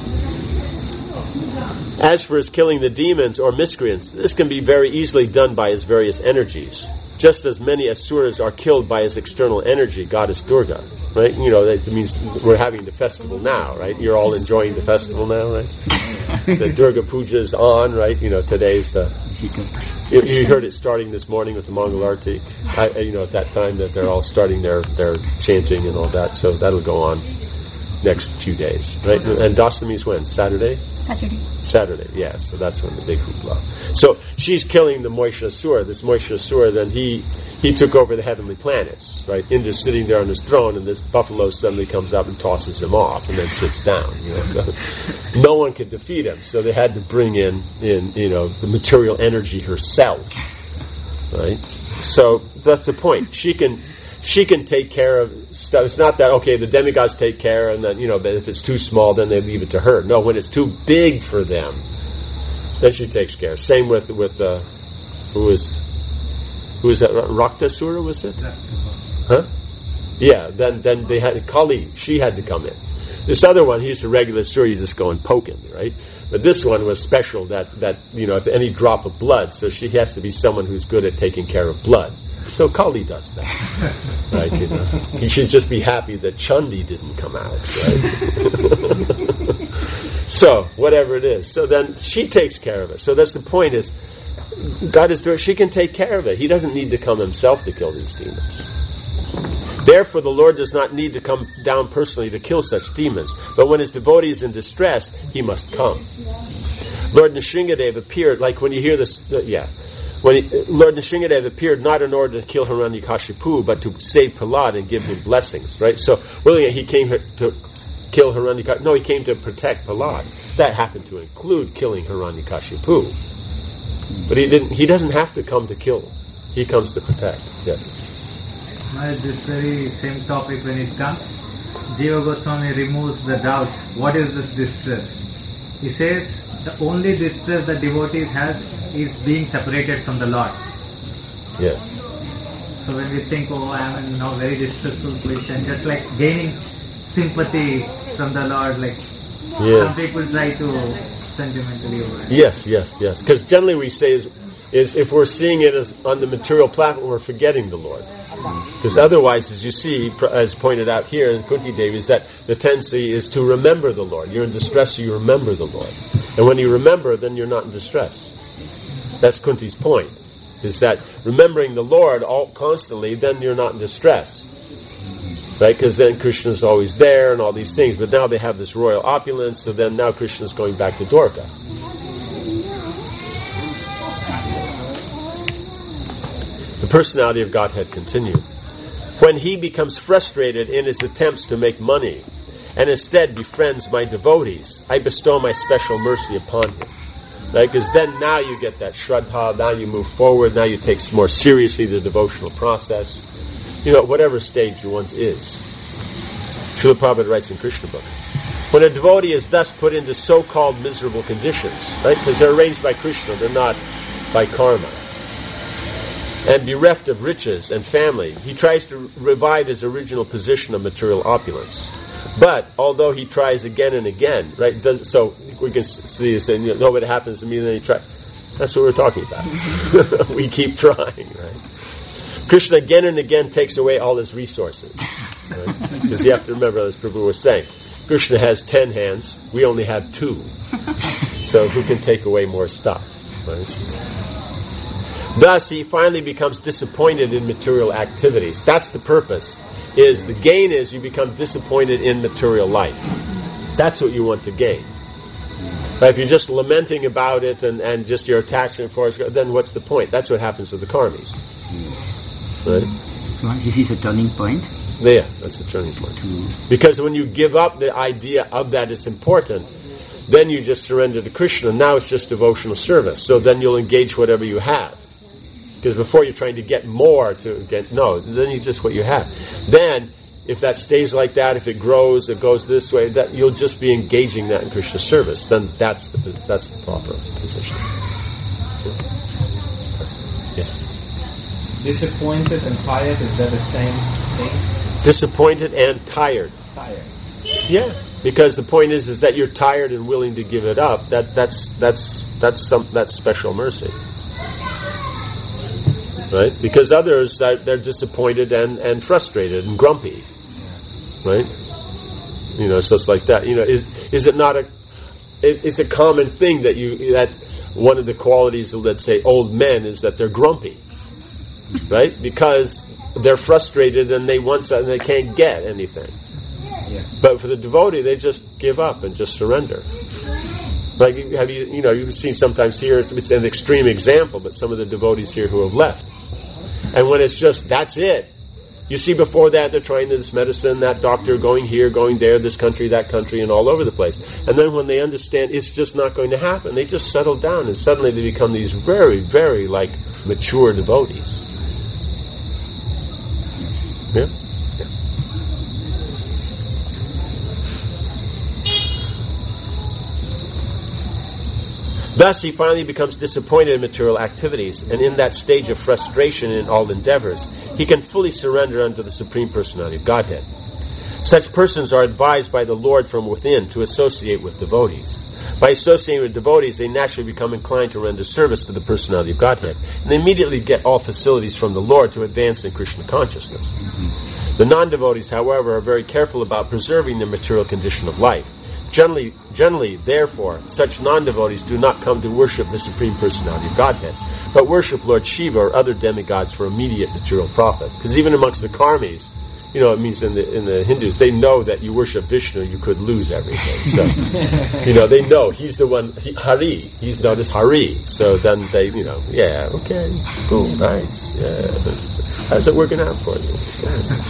As for his killing the demons or miscreants, this can be very easily done by his various energies. Just as many asuras are killed by his external energy, goddess Durga. Right? You know, that means we're having the festival now, right? You're all enjoying the festival now, right? The Durga Puja is on, right? You know, today's the... You heard it starting this morning with the Mongol Artik. You know, at that time that they're all starting their chanting and all that, so that'll go on next few days, right? And Dastami's when? Saturday, yeah, so that's when the big hoopla. So she's killing the Moishasura. This Moishasura, then he took over the heavenly planets, right? Indra's sitting there on his throne, and this buffalo suddenly comes up and tosses him off, and then sits down. You know, so no one could defeat him. So they had to bring in you know, the material energy herself, right? So that's the point. She can take care of stuff. It's not that, okay, the demigods take care, and then, you know, but if it's too small, then they leave it to her. No, when it's too big for them, then she takes care. Same with who was that? Raktasura, was it? Huh? Yeah. Then they had Kali. She had to come in. This other one, he's a regular Sura. You just go and poke him, right? But this one was special. That you know, if any drop of blood, so she has to be someone who's good at taking care of blood. So Kali does that, right? You know, he should just be happy that Chandi didn't come out, right? So whatever it is, so then she takes care of it. So that's the point: is God is doing. She can take care of it. He doesn't need to come himself to kill these demons. Therefore, the Lord does not need to come down personally to kill such demons. But when his devotee is in distress, he must come. Lord Nrsingadev appeared, like when you hear this, Lord Nrsingadev appeared not in order to kill Hiranyakashipu, but to save Prahlad and give him blessings, right? So, really, he came here to kill Hiranyakashipu. No, he came to protect Prahlad. That happened to include killing Hiranyakashipu. But he doesn't have to come to kill. He comes to protect. Yes? This very same topic, when it comes, Jiva Goswami removes the doubt. What is this distress? He says, the only distress that devotees have is being separated from the Lord. Yes. So when we think, I am in a very distressful position, just like gaining sympathy from the Lord, like Some people try to sentimentally over it. Yes. Because generally we say is if we're seeing it as on the material platform, we're forgetting the Lord. Because otherwise, as you see, as pointed out here in Kunti Devi, is that the tendency is to remember the Lord. You're in distress, so you remember the Lord. And when you remember, then you're not in distress. That's Kunti's point, is that remembering the Lord constantly, then you're not in distress. Right? Because then Krishna's always there and all these things. But now they have this royal opulence, so then now Krishna's going back to Dwarka. The personality of Godhead continued. When he becomes frustrated in his attempts to make money and instead befriends my devotees, I bestow my special mercy upon him. Right? Because then now you get that shraddha, now you move forward, now you take more seriously the devotional process. Whatever stage one's is. Srila Prabhupada writes in Krishna Book, when a devotee is thus put into so-called miserable conditions, right? Because they're arranged by Krishna, they're not by karma, and bereft of riches and family, he tries to revive his original position of material opulence. But although he tries again and again, right? So we can see saying, what happens to me, then he tries. That's what we're talking about. We keep trying, right? Krishna again and again takes away all his resources. Right? Because you have to remember, as Prabhu was saying, Krishna has 10 hands, we only have 2. So who can take away more stuff? Right? Thus, he finally becomes disappointed in material activities. That's the purpose. The gain is you become disappointed in material life. That's what you want to gain. But if you're just lamenting about it and just your attachment for it, then what's the point? That's what happens with the karmis. Right? So this is a turning point. Yeah, that's the turning point. Because when you give up the idea of that it's important, then you just surrender to Krishna. Now it's just devotional service. So then you'll engage whatever you have. Because before you're trying to get more then you just what you have. Then, if that stays like that, if it grows, it goes this way, that you'll just be engaging that in Krishna service. Then that's the proper position. Yes. Disappointed and tired, is that the same thing? Disappointed and tired. Tired. Yeah, because the point is that you're tired and willing to give it up. That's special mercy. Right? Because others, they're disappointed and frustrated and grumpy. Right? So it's like that. Is it not it's a common thing that one of the qualities of, let's say, old men is that they're grumpy. Right? Because they're frustrated and they want something and they can't get anything. Yeah. But for the devotee, they just give up and just surrender. Like, you've seen sometimes here, it's an extreme example, but some of the devotees here who have left. And when it's just, that's it. You see before that, they're trying this medicine, that doctor, going here, going there, this country, that country, and all over the place. And then when they understand it's just not going to happen, they just settle down, and suddenly they become these very, very, mature devotees. Yeah? Thus, he finally becomes disappointed in material activities, and in that stage of frustration in all endeavors, he can fully surrender unto the Supreme Personality of Godhead. Such persons are advised by the Lord from within to associate with devotees. By associating with devotees, they naturally become inclined to render service to the Personality of Godhead, and they immediately get all facilities from the Lord to advance in Krishna consciousness. The non-devotees, however, are very careful about preserving their material condition of life. Generally, therefore, such non-devotees do not come to worship the Supreme Personality of Godhead, but worship Lord Shiva or other demigods for immediate material profit. Because even amongst the karmis, it means in the Hindus, they know that you worship Vishnu, you could lose everything. So, they know he's the one, Hari, he's known as Hari. So then they, yeah, okay, cool, nice, yeah. How's it working out for you? Yes.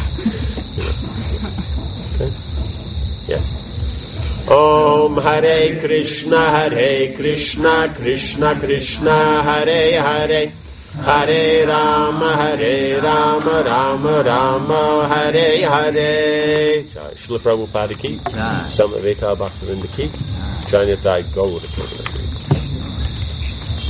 Okay. Yes. Om Hare Krishna, Krishna Krishna, Hare Hare, Hare Rama, Rama Rama, Hare Hare. Srila Prabhupada ki, Samaveta Bhaktivinoda ki, Janatai Gaura Prabhupada.